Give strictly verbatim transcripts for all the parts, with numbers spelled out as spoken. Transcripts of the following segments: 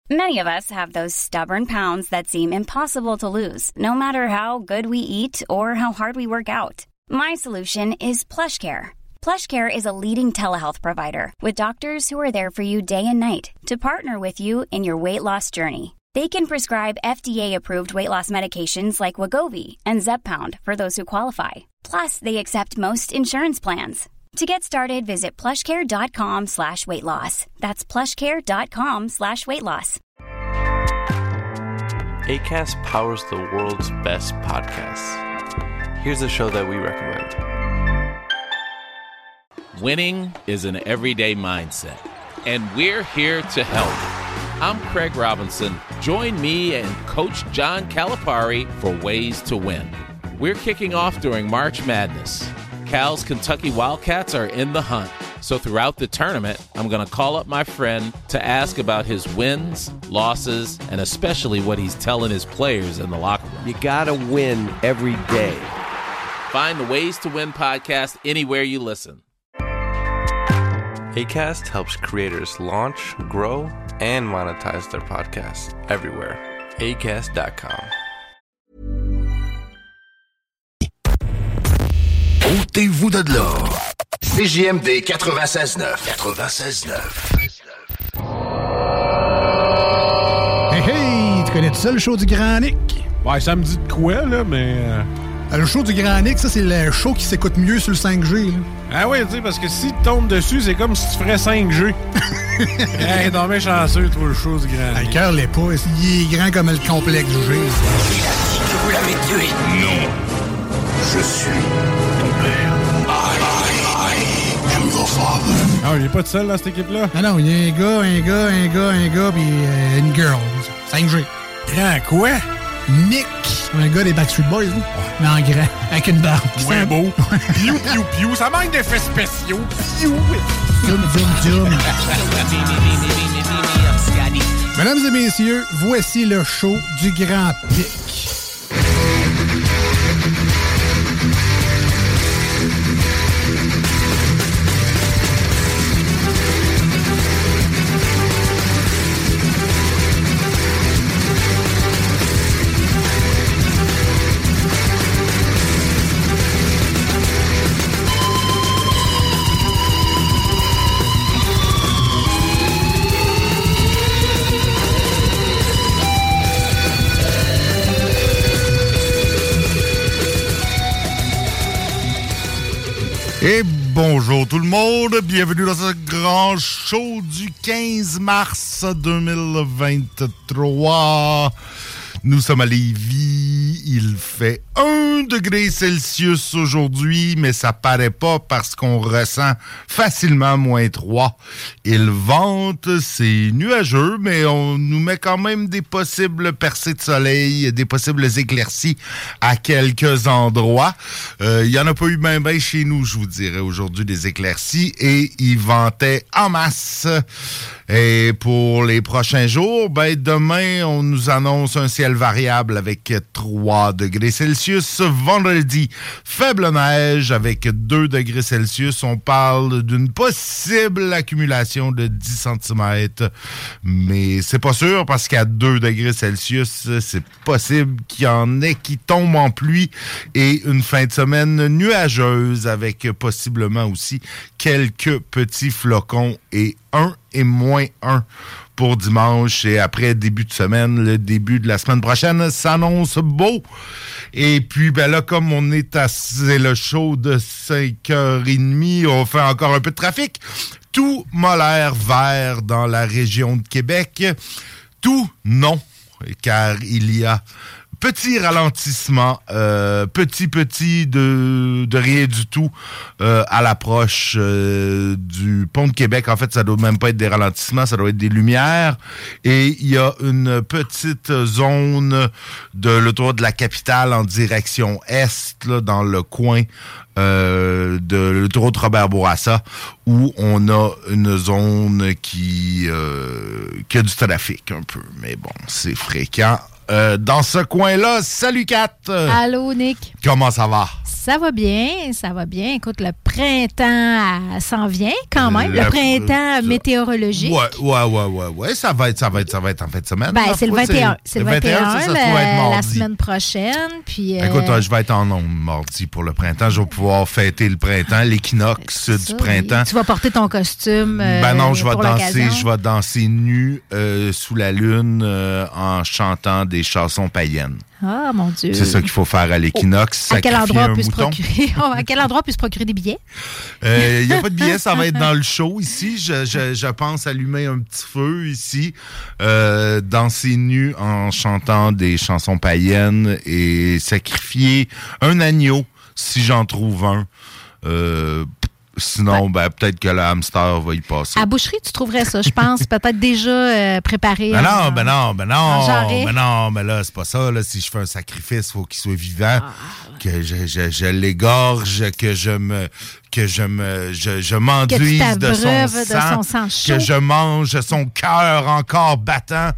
Many of us have those stubborn pounds that seem impossible to lose, no matter how good we eat or how hard we work out. My solution is PlushCare. PlushCare is a leading telehealth provider with doctors who are there for you day and night to partner with you in your weight loss journey. They can prescribe F D A-approved weight loss medications like Wegovy and Zepbound for those who qualify. Plus, they accept most insurance plans. To get started, visit plushcare.com slash weight loss. That's plushcare.com slash weight loss. Acast powers the world's best podcasts. Here's a show that we recommend. Winning is an everyday mindset, and we're here to help. I'm Craig Robinson. Join me and Coach John Calipari for Ways to Win. We're kicking off during March Madness. Cal's Kentucky Wildcats are in the hunt. So throughout the tournament, I'm going to call up my friend to ask about his wins, losses, and especially what he's telling his players in the locker room. You got to win every day. Find the Ways to Win podcast anywhere you listen. Acast helps creators launch, grow, and monetize their podcasts everywhere. acast dot com. Ôtez-vous de là. C J M D quatre-vingt-seize neuf. quatre-vingt-seize neuf. Hey, hey! Tu connais ça, le show du Grand Nick? Ouais, ça me dit de quoi, là, mais... Euh... Le show du Grand Nick, ça, c'est le show qui s'écoute mieux sur le cinq G, là. Ah oui, tu sais, parce que si tu tombes dessus, c'est comme si tu ferais cinq G. Hey, t'en mets chanceux, toi, le show du Grand Nick. Le cœur l'est pas. Il est grand comme le complexe G. Il a dit que vous l'avez tué. Non. Je suis ton père. I, I, I am your father. Ah, il est pas tout seul dans cette équipe-là? Ah non, il y a un gars, un gars, un gars, un gars, puis euh, une girl. cinq G. Grand quoi? Nick. Un gars des Backstreet Boys, là. Mais en grand, avec une barbe. Ouais, beau. Piou, piou, piou. Ça manque d'effets spéciaux. Piou. Zoom, zoom, zoom. Mesdames et messieurs, voici le show du Grand Pic. Et bonjour tout le monde, bienvenue dans ce grand show du quinze mars deux mille vingt-trois. Nous sommes à Lévis, il fait un degré Celsius aujourd'hui, mais ça paraît pas parce qu'on ressent facilement moins trois. Il vente, c'est nuageux, mais on nous met quand même des possibles percées de soleil, des possibles éclaircies à quelques endroits. Euh, il y en a pas eu ben ben chez nous, je vous dirais, aujourd'hui, des éclaircies, et il ventait en masse. Et pour les prochains jours, ben demain, on nous annonce un ciel variable avec trois degrés Celsius. Vendredi, faible neige avec deux degrés Celsius. On parle d'une possible accumulation de dix centimètres. Mais c'est pas sûr parce qu'à deux degrés Celsius, c'est possible qu'il y en ait qui tombent en pluie. Et une fin de semaine nuageuse avec possiblement aussi quelques petits flocons et un et moins un pour dimanche. Et après début de semaine, le début de la semaine prochaine s'annonce beau. Et puis, ben là, comme on est à c'est le show de cinq heures trente, on fait encore un peu de trafic. Tout m'a l'air vert dans la région de Québec. Tout, non, car il y a petit ralentissement, euh, petit, petit, de, de rien du tout euh, à l'approche euh, du pont de Québec. En fait, ça doit même pas être des ralentissements, ça doit être des lumières. Et il y a une petite zone de l'autoroute de la capitale en direction est, là, dans le coin euh, de l'autoroute Robert-Bourassa, où on a une zone qui, euh, qui a du trafic un peu. Mais bon, c'est fréquent. Euh, dans ce coin-là, salut Kat! Allô Nick! Comment ça va? Ça va bien, ça va bien. Écoute, le printemps euh, s'en vient quand même. La- le printemps météorologique. Ouais, ouais, ouais, ouais, ouais. Ça va être, ça va être, ça va être en fin de semaine. Ben, là, c'est le fois, vingt et un. C'est le vingt et un, ça, ça se la, trouve être la mardi. semaine prochaine. Puis, euh, Écoute, euh, je vais être en nombre mardi pour le printemps. Je vais pouvoir fêter le printemps, l'équinoxe c'est du ça, printemps. et Tu vas porter ton costume. Euh, Ben non, je vais pour danser, l'occasion. je vais danser nu euh, sous la lune euh, en chantant des chansons païennes. Ah, mon Dieu. C'est ça qu'il faut faire à l'équinoxe. À quel sacrifier endroit un on peut se mouton. procurer oh, à quel endroit on peut se procurer des billets? Il euh, n'y a pas de billets, ça va être dans le show ici. Je, je, je pense allumer un petit feu ici, euh, danser nu en chantant des chansons païennes et sacrifier un agneau si j'en trouve un. Euh, Sinon, ouais. ben, peut-être que le hamster va y passer. À la boucherie, tu trouverais ça, je pense. Peut-être déjà euh, préparé. Ben en, non, ben non, ben non. en Ben non, mais là, c'est pas ça. Là. Si je fais un sacrifice, il faut qu'il soit vivant. Ah. Que je, je, je l'égorge, que je me que je me je, je m'enduise de son, sang, de son sang chaud. Que je mange son cœur encore battant.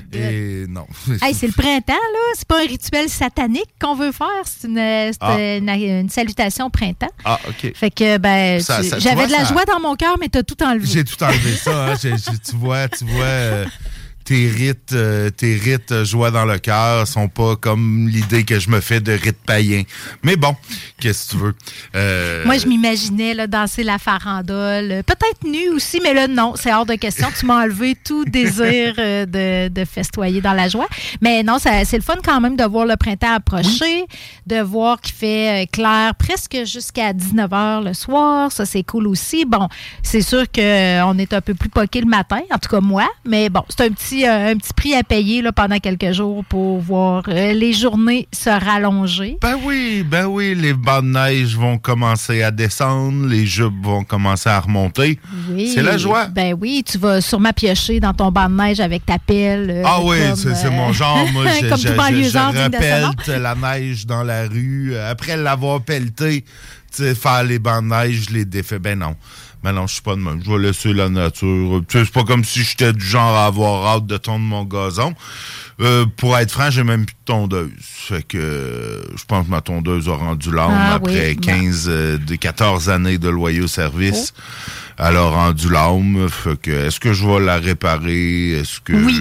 Et non. Hey, c'est le printemps, là. C'est pas un rituel satanique qu'on veut faire. C'est une, c'est ah. une, une salutation au printemps. Ah, OK. Fait que, ben, ça, tu, ça, j'avais vois, de la ça... joie dans mon cœur, mais t'as tout enlevé. J'ai tout enlevé, ça. Hein. j'ai, j'ai, tu vois, tu vois... Euh... Tes rites, euh, tes rites euh, joie dans le cœur sont pas comme l'idée que je me fais de rites païens. Mais bon, qu'est-ce que tu veux? Euh... Moi, je m'imaginais là, danser la farandole. Peut-être nu aussi, mais là, non, c'est hors de question. Tu m'as enlevé tout désir euh, de, de festoyer dans la joie. Mais non, ça, c'est le fun quand même de voir le printemps approcher, oui. de voir qu'il fait euh, clair presque jusqu'à dix-neuf heures le soir. Ça, c'est cool aussi. Bon, c'est sûr qu'on euh, est un peu plus poqué le matin, en tout cas moi, mais bon, c'est un petit un petit prix à payer là, pendant quelques jours pour voir euh, les journées se rallonger. Ben oui, ben oui, les bancs de neige vont commencer à descendre, les jupes vont commencer à remonter. Oui. C'est la joie. Ben oui, tu vas sûrement piocher dans ton banc de neige avec ta pelle. Euh, ah oui, comme, c'est, c'est euh, mon genre. Moi, je, comme je, tout banlieusard je, je digne de ce nom. repelte la neige dans la rue. Après l'avoir pelleté, tu sais, faire les bancs de neige, je les défais. Ben non. Mais non, je suis pas de même. Je vais laisser la nature. Tu sais, c'est pas comme si j'étais du genre à avoir hâte de tondre mon gazon. Euh, pour être franc, j'ai même plus de tondeuse. Fait que euh, je pense que ma tondeuse a rendu l'âme ah, après oui, quinze, euh, de quatorze années de loyaux services. Oh. Elle a rendu l'âme. Fait que est-ce que je vais la réparer? Est-ce que... Oui.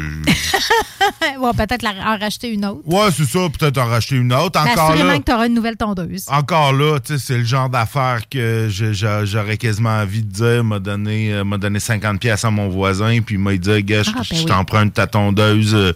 ouais, peut-être la, en racheter une autre. Ouais, c'est ça. Peut-être en racheter une autre. Mais encore assurément là, que tu auras une nouvelle tondeuse. Encore là, tu sais, c'est le genre d'affaire que je, je, j'aurais quasiment envie de dire. M'a donné, euh, m'a donné cinquante piastres à mon voisin, puis il m'a dit, gars, ah, je, ben je oui. t'emprunte ta tondeuse euh,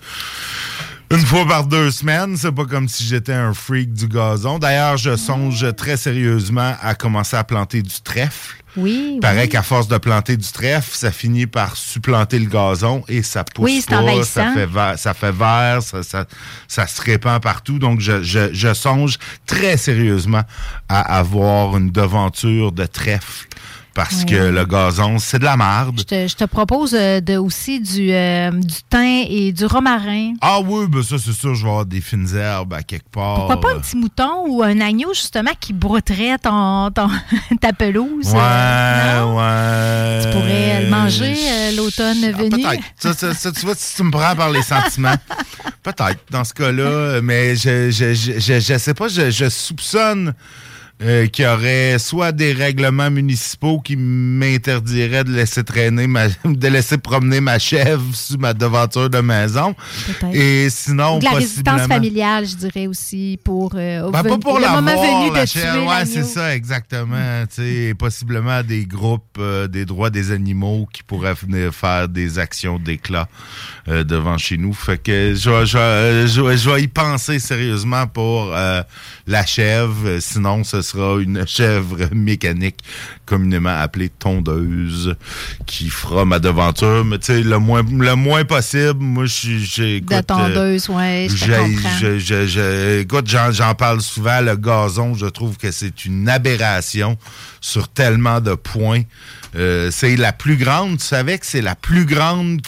une fois par deux semaines. C'est pas comme si j'étais un freak du gazon. D'ailleurs, je songe très sérieusement à commencer à planter du trèfle. Oui, Il paraît oui. qu'à force de planter du trèfle, ça finit par supplanter le gazon et ça pousse oui, c'est pas, envahissant. ça fait vert, ça, fait vert ça, ça, ça se répand partout. Donc, je, je, je songe très sérieusement à avoir une devanture de trèfle parce oui. que le gazon, c'est de la marde. Je te, je te propose euh, de, aussi du, euh, du thym et du romarin. Ah oui, ben ça, c'est sûr, je vais avoir des fines herbes à quelque part. Pourquoi pas un petit mouton ou un agneau, justement, qui brouterait ton, ton, ta pelouse? Ouais, euh, ouais. Tu pourrais le manger euh, l'automne ah, venu. Peut-être. Ça, ça, ça, tu vois, si tu me prends par les sentiments, peut-être, dans ce cas-là. Mais je je, je, je, je sais pas, je, je soupçonne euh, qu'il y aurait soit des règlements municipaux qui m'interdiraient de laisser traîner, ma, de laisser promener ma chèvre sur ma devanture de maison. Peut-être. Et sinon, de la possiblement... résistance familiale, je dirais aussi, pour, euh, ben, ven... pas pour le moment l'avoir, venu la de chèvre. tuer Ouais, l'agneau. c'est ça, exactement. Tu sais, possiblement des groupes euh, des droits des animaux qui pourraient venir faire des actions d'éclat euh, devant chez nous. Fait que je vais, je, vais, je, vais, je vais y penser sérieusement pour euh, la chèvre. Sinon, ce sera une chèvre mécanique communément appelée tondeuse qui fera ma devanture. Mais tu sais, le moins, le moins possible. Moi, je j'ai de tondeuse, euh, oui, je te comprends. Je, je, je, écoute, j'en, j'en parle souvent. Le gazon, je trouve que c'est une aberration sur tellement de points. Euh, c'est la plus grande, tu savais que c'est la plus grande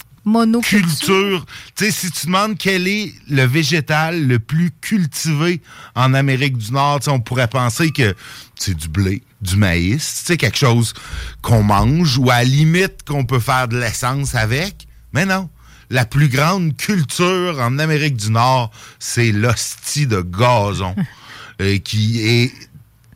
culture. Tu sais, si tu demandes quel est le végétal le plus cultivé en Amérique du Nord, on pourrait penser que c'est du blé, du maïs, tu sais, quelque chose qu'on mange ou à la limite qu'on peut faire de l'essence avec. Mais non. La plus grande culture en Amérique du Nord, c'est l'hostie de gazon euh, qui est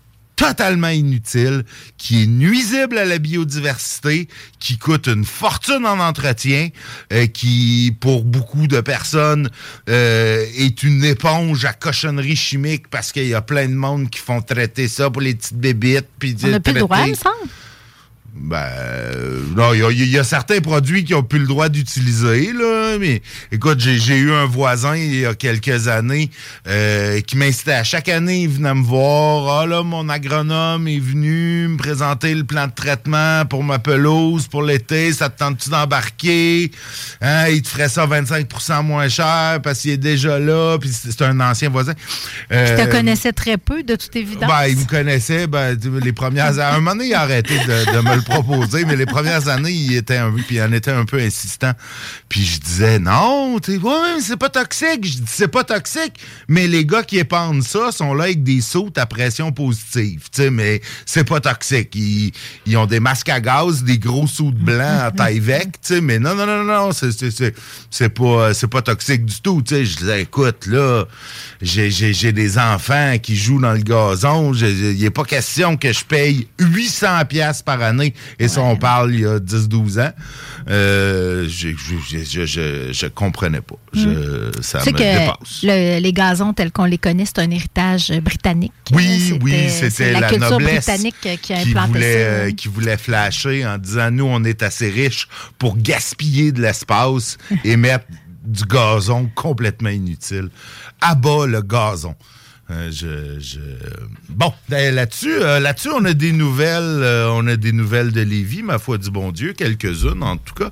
totalement inutile, qui est nuisible à la biodiversité, qui coûte une fortune en entretien, euh, qui, pour beaucoup de personnes, euh, est une éponge à cochonneries chimiques parce qu'il y a plein de monde qui font traiter ça pour les petites bébites. Puis on n'a plus le droit, il me semble. Ben, euh, non, il y, y a certains produits qui n'ont plus le droit d'utiliser, là, mais écoute, j'ai, j'ai eu un voisin il y a quelques années euh, qui m'incitait à chaque année, il venait me voir, ah là, mon agronome est venu me présenter le plan de traitement pour ma pelouse pour l'été, ça te tente-tu d'embarquer? Hein, il te ferait ça vingt-cinq pour cent moins cher parce qu'il est déjà là, puis c'est, c'est un ancien voisin. Euh, il te connaissait très peu, de toute évidence. Ben, il me connaissait, ben, les premières... À un moment donné, il a arrêté de, de me le proposé, mais les premières années, il était un, puis il en était un peu insistant. Puis je disais, non, t'es, ouais, c'est pas toxique. Je dis, c'est pas toxique, mais les gars qui épandent ça sont là avec des sautes à pression positive, tu sais, mais c'est pas toxique. Ils, ils ont des masques à gaz, des gros sautes blancs à taille vec, tu sais, mais non, non, non, non, c'est, c'est, c'est, c'est pas, c'est pas toxique du tout, tu sais. Je disais, écoute, là, j'ai, j'ai, j'ai des enfants qui jouent dans le gazon, il n'est pas question que je paye huit cents dollars par année. Et ça, ouais. On parle il y a dix douze ans. Euh, je, je, je, je, je comprenais pas. Je, mm. Ça c'est me que dépasse. Le, les gazons tels qu'on les connaît, c'est un héritage britannique. Oui, c'était, oui, c'était c'est la, la culture noblesse britannique qui a qui implanté voulait, ça. Euh, qui voulait flasher en disant, nous, on est assez riches pour gaspiller de l'espace et mettre du gazon complètement inutile. À bas le gazon. Euh, je, je... Bon, là-dessus, euh, là-dessus, on a des nouvelles, euh, on a des nouvelles de Lévis, ma foi du bon Dieu, quelques-unes en tout cas.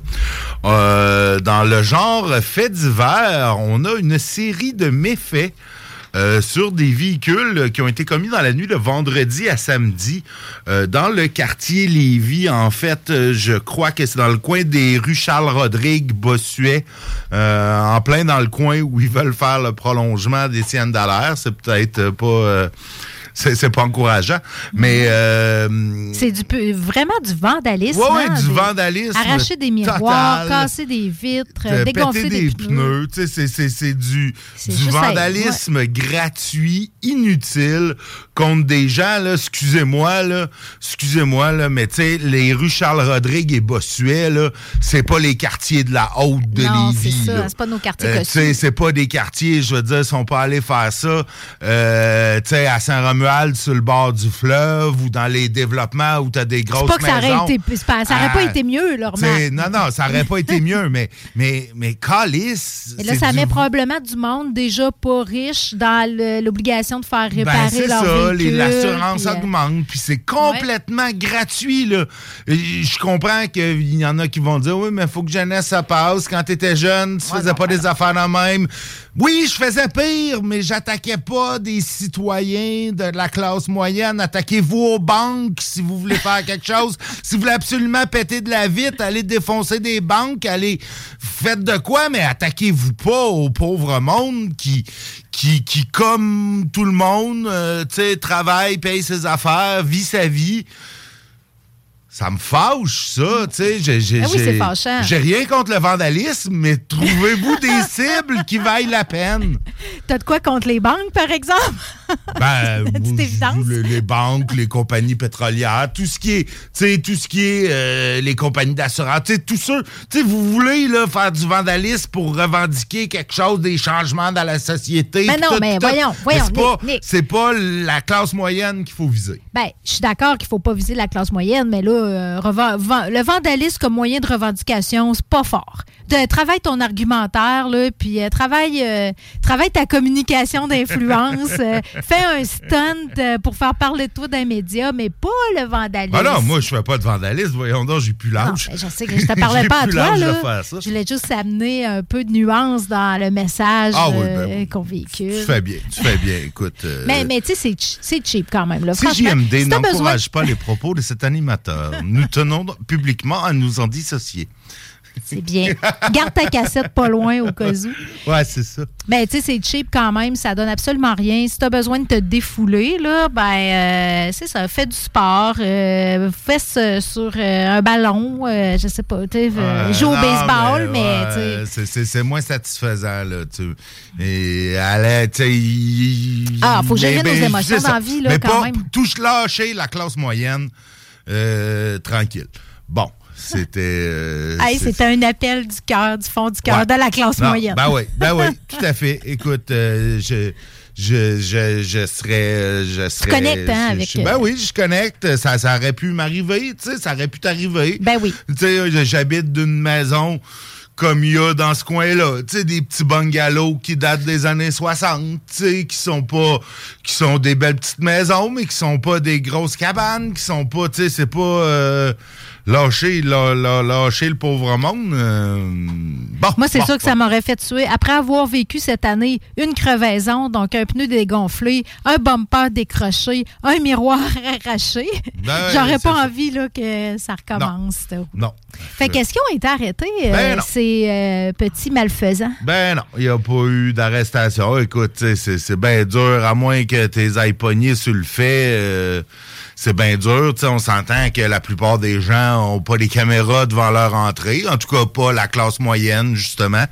Euh, dans le genre fait divers, on a une série de méfaits Euh, sur des véhicules qui ont été commis dans la nuit de vendredi à samedi euh, dans le quartier Lévis. En fait, euh, je crois que c'est dans le coin des rues Charles-Rodrigue, Bossuet, euh, en plein dans le coin où ils veulent faire le prolongement des Siennes d'Alaire. C'est peut-être pas... Euh, C'est, c'est pas encourageant, mais... Euh, c'est du, vraiment du vandalisme. Oui, oui, hein, du des, vandalisme arracher des miroirs, total, casser des vitres, euh, dégonfler des, des pneus. pneus. Tu sais, c'est, c'est, c'est du, c'est du vandalisme à, ouais. gratuit, inutile, contre des gens, là, excusez-moi, là, excusez-moi, là, mais tu sais, les rues Charles-Rodrigue et Bossuet, là, c'est pas les quartiers de la Haute de non, Lévis. c'est ça, là. c'est pas nos quartiers euh, tu sais, c'est pas des quartiers, je veux dire, ils sont pas allés faire ça, euh, tu sais, à Saint-Romuald, sur le bord du fleuve ou dans les développements où tu as des grosses c'est pas que maisons. Ça aurait, été, pas, ça aurait ah, pas été mieux, là, Non, non, ça aurait pas été mieux, mais, mais, mais calice. Et là, ça du... met probablement du monde déjà pas riche dans le, l'obligation de faire réparer ben, leur ça, véhicule. Les, l'assurance puis, augmente, puis c'est complètement ouais. gratuit, là. Je comprends qu'il y en a qui vont dire, oui, mais il faut que jeunesse, ça passe. Quand tu étais jeune, tu ouais, faisais non, pas ouais, des non. affaires de même. Oui, je faisais pire, mais j'attaquais pas des citoyens de la classe moyenne. Attaquez-vous aux banques si vous voulez faire quelque chose. Si vous voulez absolument péter de la vitre, allez défoncer des banques, allez faites de quoi, mais attaquez-vous pas au pauvre monde qui, qui, qui comme tout le monde, euh, tu sais, travaille, paye ses affaires, vit sa vie. Ça me fâche, ça, tu sais. J'ai, j'ai, ah oui, c'est fâchant. J'ai rien contre le vandalisme, mais trouvez-vous des cibles qui vaillent la peine. T'as de quoi contre les banques, par exemple? Ben, vous, les, les banques, les compagnies pétrolières, tout ce qui est, tu sais, tout ce qui est euh, les compagnies d'assurance, tu sais, tout ça. Tu sais, vous voulez là faire du vandalisme pour revendiquer quelque chose, des changements dans la société. Mais non, tout, mais tout, voyons, voyons. c'est, pas, Nick, Nick. c'est pas la classe moyenne qu'il faut viser. Ben, je suis d'accord qu'il faut pas viser la classe moyenne, mais là, euh, revan- van- le vandalisme comme moyen de revendication, c'est pas fort. De, travaille ton argumentaire, là, puis euh, travaille, euh, travaille ta communication d'influence. euh, fais un stunt euh, pour faire parler de toi dans les médias, mais pas le vandalisme. Ah non, moi, je fais pas de vandalisme. Voyons donc, j'ai plus l'âge. Non, ben, je sais que je te parlais pas à toi, là. Je voulais juste amener un peu de nuance dans le message ah, oui, ben, euh, qu'on véhicule. Tu fais bien, tu fais bien. Écoute. Euh, mais, mais tu sais, c'est, c'est cheap quand même. Là. C J M D si n'encourage besoin... pas les propos de cet animateur. Nous tenons publiquement à nous en dissocier. C'est bien. Garde ta cassette pas loin au cas où. Ouais, c'est ça. Ben, tu sais, c'est cheap quand même. Ça donne absolument rien. Si tu as besoin de te défouler, là, ben, euh, c'est ça. Fais du sport. Euh, fais sur euh, un ballon. Euh, je sais pas. Tu sais, euh, joue au non, baseball, mais. mais mais ouais, c'est, c'est, c'est moins satisfaisant, là. Tu Et allez, tu sais. Il, ah, faut gérer mais, nos mais, émotions dans la vie, là, mais quand pas, même. Touche lâcher la classe moyenne. Euh, tranquille. Bon. C'était. Euh, hey, c'est, c'était un appel du cœur, du fond du cœur, ouais. de la classe non, moyenne. Ben oui, ben oui, tout à fait. Écoute, euh, je, je, je, je serais. Je serais tu connectes, hein, je, avec. Je, ben oui, je connecte. Ça, ça aurait pu m'arriver, tu sais, ça aurait pu t'arriver. Ben oui. Tu sais, j'habite d'une maison comme il y a dans ce coin-là, tu sais, des petits bungalows qui datent des années soixante, tu sais, qui sont pas, qui sont des belles petites maisons, mais qui sont pas des grosses cabanes, qui sont pas, tu sais, c'est pas euh, lâcher, la, la, lâcher le pauvre monde. Euh, bon. Moi, c'est bon, sûr que bon. ça m'aurait fait tuer. Après avoir vécu cette année une crevaison, donc un pneu dégonflé, un bumper décroché, un miroir arraché, Ben, j'aurais pas ça. envie là, que ça recommence. Non. non. Fait qu'est-ce qu'ils ont été arrêtés, Ben euh, non. ces euh, petits malfaisants? Ben non, il n'y a pas eu d'arrestation. Écoute, c'est, c'est bien dur, à moins que tes ailles pognées sur le fait. Euh, c'est bien dur. On s'entend que la plupart des gens n'ont pas les caméras devant leur entrée. En tout cas, pas la classe moyenne, justement.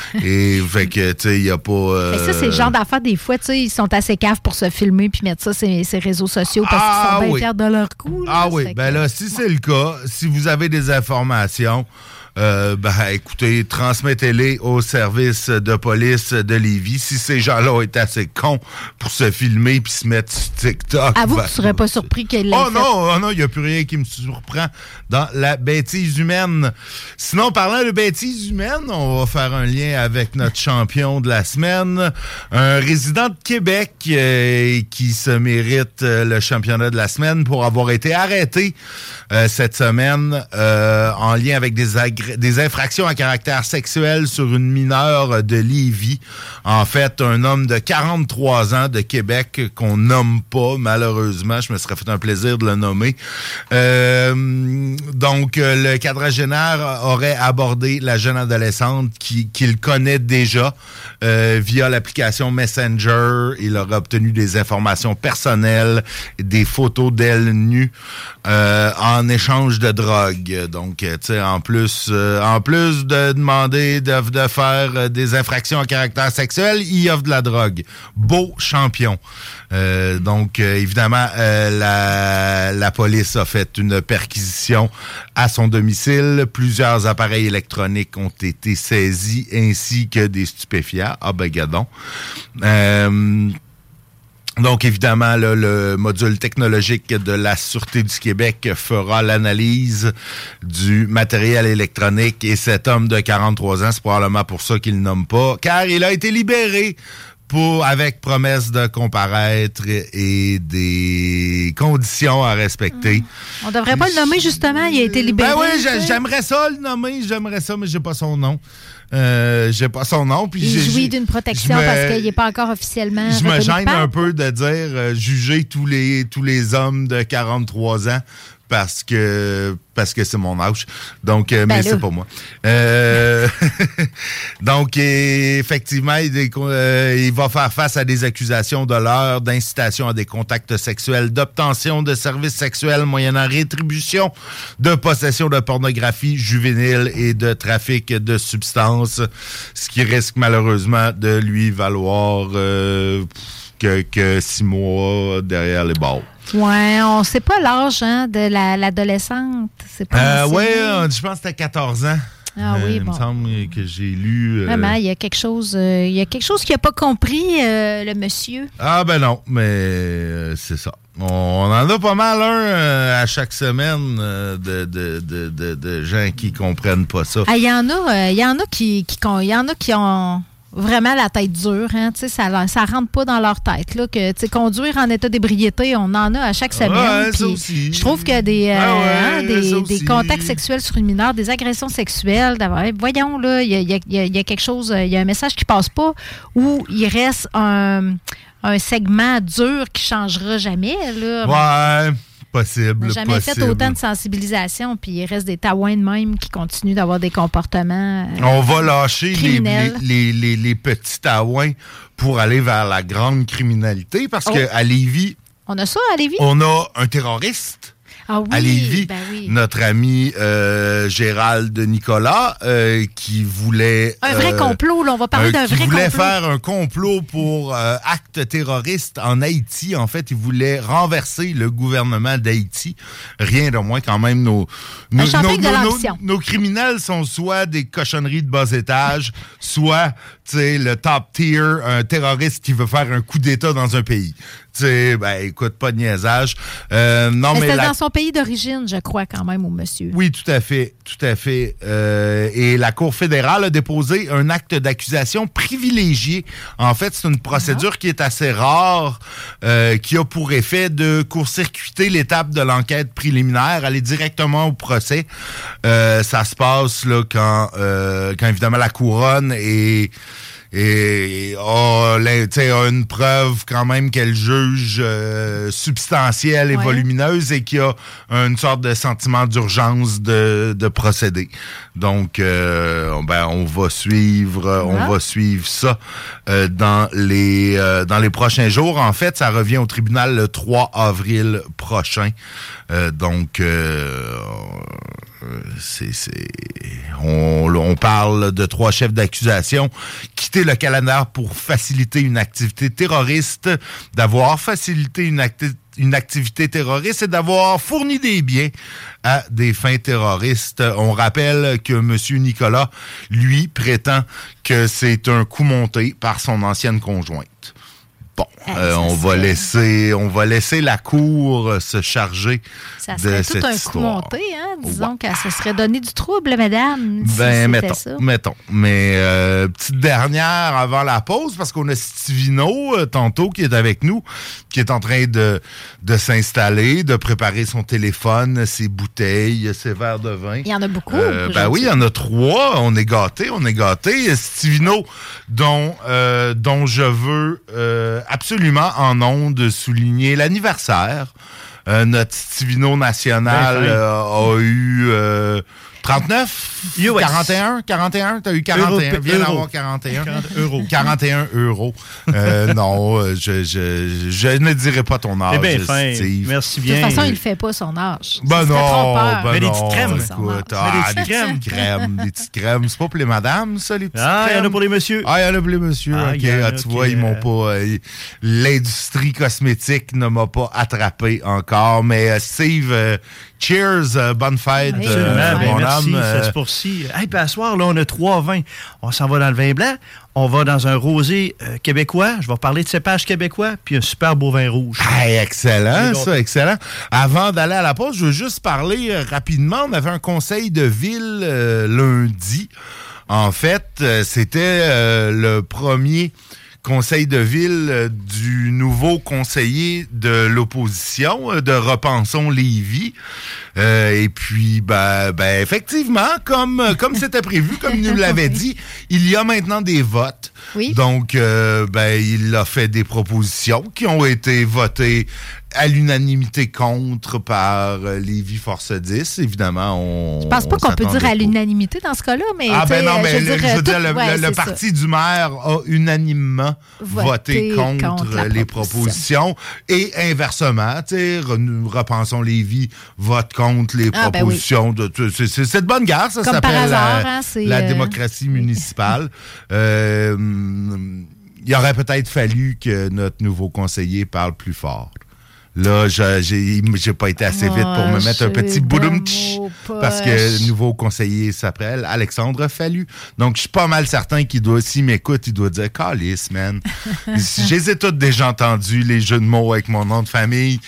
Et fait que, tu sais, il n'y a pas... Euh... Mais ça, c'est le genre d'affaires, des fois, tu sais, ils sont assez caves pour se filmer puis mettre ça sur ces réseaux sociaux parce ah, qu'ils sont bien oui. fiers de leur coup. Là, ah oui, ben que... là, si c'est le cas, si vous avez des informations... Euh, ben, écoutez, transmettez-les au service de police de Lévis. Si ces gens-là ont été assez cons pour se filmer puis se mettre sur TikTok. Avoue ben, que tu serais pas surpris qu'elle l'ait Oh fait. non, oh non, il n'y a plus rien qui me surprend dans la bêtise humaine. Sinon, parlant de bêtise humaine, on va faire un lien avec notre champion de la semaine, un résident de Québec euh, qui se mérite euh, le championnat de la semaine pour avoir été arrêté euh, cette semaine euh, en lien avec des agrès des infractions à caractère sexuel sur une mineure de Lévis. En fait, un homme de quarante-trois ans de Québec qu'on nomme pas, malheureusement. Je me serais fait un plaisir de le nommer. Euh, donc, le quadragénaire aurait abordé la jeune adolescente qui, qu'il connaît déjà euh, via l'application Messenger. Il aurait obtenu des informations personnelles, des photos d'elle nue euh, en échange de drogue. Donc, tu sais, en plus... Euh, en plus de demander de, de faire euh, des infractions à caractère sexuel, il offre de la drogue. Beau champion. Euh, donc, euh, évidemment, euh, la, la police a fait une perquisition à son domicile. Plusieurs appareils électroniques ont été saisis, ainsi que des stupéfiants. Ah ben, gadon. Euh... Donc, évidemment, là, le module technologique de la Sûreté du Québec fera l'analyse du matériel électronique et cet homme de quarante-trois ans, c'est probablement pour ça qu'il ne nomme pas, car il a été libéré pour avec promesse de comparaître et des conditions à respecter. Mmh. On devrait pas le nommer, justement, il a été libéré. Ben oui, j'a, j'aimerais ça le nommer, j'aimerais ça, mais j'ai pas son nom. Euh, j'ai pas son nom. Puis il j'ai, jouit d'une protection me, parce qu'il n'est pas encore officiellement Je me gêne coupable. un peu de dire euh, juger tous les tous les hommes de quarante-trois ans parce que parce que c'est mon âge. Donc, euh, ben mais là. c'est pas moi. Euh, donc, et, effectivement, il, euh, il va faire face à des accusations de l'heure, d'incitation à des contacts sexuels, d'obtention de services sexuels moyennant rétribution, de possession de pornographie juvénile et de trafic de substances, ce qui risque malheureusement de lui valoir euh, que, que six mois derrière les barres. Ouais, on sait pas l'âge hein, de la, l'adolescente. C'est pas euh, ouais, je pense que c'était quatorze ans. Ah oui, euh, bon. Il me semble que j'ai lu... Euh... Vraiment, il y a quelque chose euh, il y a quelque chose qu'il n'a pas compris, euh, le monsieur. Ah ben non, mais euh, c'est ça. On, on en a pas mal un euh, à chaque semaine euh, de, de, de, de, de gens qui comprennent pas ça. Ah, il y en a, il euh, y en a qui, qui, il y en a qui ont... vraiment la tête dure, hein, tu sais, ça, ça rentre pas dans leur tête, là, que, tu sais, conduire en état d'ébriété, on en a à chaque semaine. Ouais, ça puis aussi. Je trouve que des, euh, ah ouais, hein, des, ça des aussi. contacts sexuels sur une mineure, des agressions sexuelles, d'avoir, voyons, là, il y a, y, a, y a quelque chose, il y a un message qui passe pas, où il reste un, un segment dur qui changera jamais, là. Ouais. Possible, On n'a jamais possible. fait autant de sensibilisation, puis il reste des taouins de même qui continuent d'avoir des comportements euh, On va lâcher les, criminels. les, les, les, les petits taouins pour aller vers la grande criminalité, parce Oh. qu'à Lévis, On a ça à Lévis? on a un terroriste. Ah oui, À Lévis, ben oui. notre ami euh, Gérald Nicolas, euh, qui voulait... Un vrai euh, complot, là, on va parler euh, d'un qui vrai voulait complot. faire un complot pour euh, acte terroriste en Haïti. En fait, il voulait renverser le gouvernement d'Haïti. Rien de moins, quand même, nos, nos, Un champagne nos, de nos- l'ambition. nos criminels sont soit des cochonneries de bas étage, soit, tu sais, le top tier, un terroriste qui veut faire un coup d'État dans un pays. Tu sais, ben, écoute, pas de niaisage. Euh, non, Mais mais c'était la- dans son pays d'origine, je crois, quand même, au monsieur. oui, tout à fait, tout à fait. Euh, et la Cour fédérale a déposé un acte d'accusation privilégié. En fait, c'est une procédure Ah. qui est assez rare, euh, qui a pour effet de court-circuiter l'étape de l'enquête préliminaire, aller directement au procès. Euh, ça se passe là quand, euh, quand évidemment la couronne est et a, la- tu sais, a une preuve quand même qu'elle juge euh, substantielle et Ouais. volumineuse et qu'il y a une sorte de sentiment d'urgence de, de procéder. Donc, euh, ben, on va suivre, euh, on Ah. va suivre ça euh, dans les euh, dans les prochains jours. En fait, ça revient au tribunal le trois avril prochain. Euh, donc, euh, c'est, c'est, on, on parle de trois chefs d'accusation. Quitter le Canada pour faciliter une activité terroriste, d'avoir facilité une, acti- une activité terroriste et d'avoir fourni des biens à des fins terroristes. On rappelle que M. Nicolas, lui, prétend que c'est un coup monté par son ancienne conjointe. Bon, Ah, euh, ça on va serait- laisser, on va laisser la cour euh, se charger Ça de serait tout cette un histoire. coup monté, hein? Disons Ouais. qu'elle se serait donné du trouble, madame. si Ben, c'était mettons, ça. mettons. Mais euh, petite dernière avant la pause, parce qu'on a Stivino, euh, tantôt, qui est avec nous, qui est en train de, de s'installer, de préparer son téléphone, ses bouteilles, ses verres de vin. Il y en a beaucoup. Euh, ben aujourd'hui. oui, il y en a trois. On est gâtés, on est gâtés. Stivino, dont, euh, dont je veux euh, absolument en ondes souligner l'anniversaire. Euh, notre Stivino national Ben fin. euh, a eu euh, trente-neuf? U S. quarante et un? quarante et un? T'as eu quarante et un? Euro- Viens euro. d'avoir quarante et un. quarante euros. quarante et un euros. Euh, non, euh, je, je, je ne dirai pas ton âge, C'est bien fin. Steve. Merci De toute bien. façon, il ne fait pas son âge. Ben Ça serait non, trompeur. ben Mais des non, petites crèmes. écoute, Mais ah, des des petites petites crèmes, des petites crèmes. C'est pas pour les madames, ça, les petites Ah, il y en a crèmes? pour les messieurs. Ah, il y en a pour les messieurs, Ah, ok. il y en a Ah, tu qui, vois, ils euh, m'ont pas... euh, l'industrie cosmétique ne m'a pas attrapé encore. Mais euh, Steve, euh, cheers, euh, bonne fête, Oui, euh, Absolument, ben, mon merci, homme. ça euh, se poursuit. Hey, puis à soir, là, on a trois vins. On s'en va dans le vin blanc, on va dans un rosé euh, québécois, je vais parler de cépage québécois, puis un super beau vin rouge. Hey, excellent, Les ça, excellent. Avant d'aller à la pause, je veux juste parler euh, rapidement. On avait un conseil de ville euh, lundi. En fait, euh, c'était euh, le premier conseil de ville euh, du nouveau conseiller de l'opposition, euh, de Repensons Lévis. Euh, et puis, ben, ben effectivement, comme comme c'était prévu, comme il nous l'avait dit, il y a maintenant des votes. Oui. Donc, euh, ben, il a fait des propositions qui ont été votées à l'unanimité contre par euh, Lévis Force dix. Évidemment, on Je pense pas on qu'on peut dire s'attendait à pas. l'unanimité dans ce cas-là, mais. Ah tu sais, ben non, euh, mais je le, veux dire, je veux tout- dire, le, ouais, le- le c'est ça. parti du maire a unanimement Voté voté contre, contre la les proposition. propositions. Et inversement, tu sais, re- repensons Lévis vote contre les Ah, ben propositions. de de c'est, c'est, c'est de bonne guerre, ça Comme s'appelle par hasard, la, hein, c'est, la euh, démocratie municipale. Euh, il aurait peut-être fallu que notre nouveau conseiller parle plus fort. Là, je- j'ai, j'ai pas été assez vite pour me mettre un petit boudoum parce que le nouveau conseiller s'appelle Alexandre Fallu. Donc, je suis pas mal certain qu'il doit, s'il m'écoute, il doit dire « Calice, man ». Je les ai tous déjà entendus, les jeux de mots avec mon nom de famille.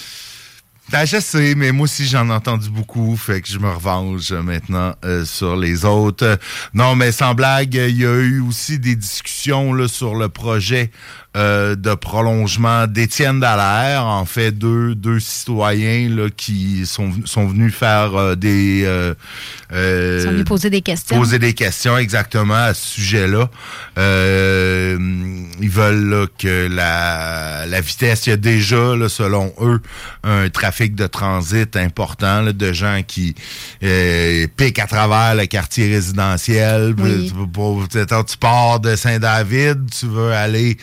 Ben, je sais, mais moi aussi, j'en ai entendu beaucoup, fait que je me revanche maintenant euh, sur les autres. Euh, non, mais sans blague, il y a eu aussi des discussions là, sur le projet euh, de prolongement d'Étienne Dallaire. En fait, deux, deux citoyens là, qui sont, sont venus faire euh, des... Euh, euh, Ils sont venus poser des questions. Poser des questions exactement à ce sujet-là. Euh, ils veulent là, que la, la vitesse, il y a déjà, là, selon eux, un trafic trafic de transit important, là, de gens qui euh, piquent à travers le quartier résidentiel. Oui. Tu, pour, tu pars de Saint-David, tu veux aller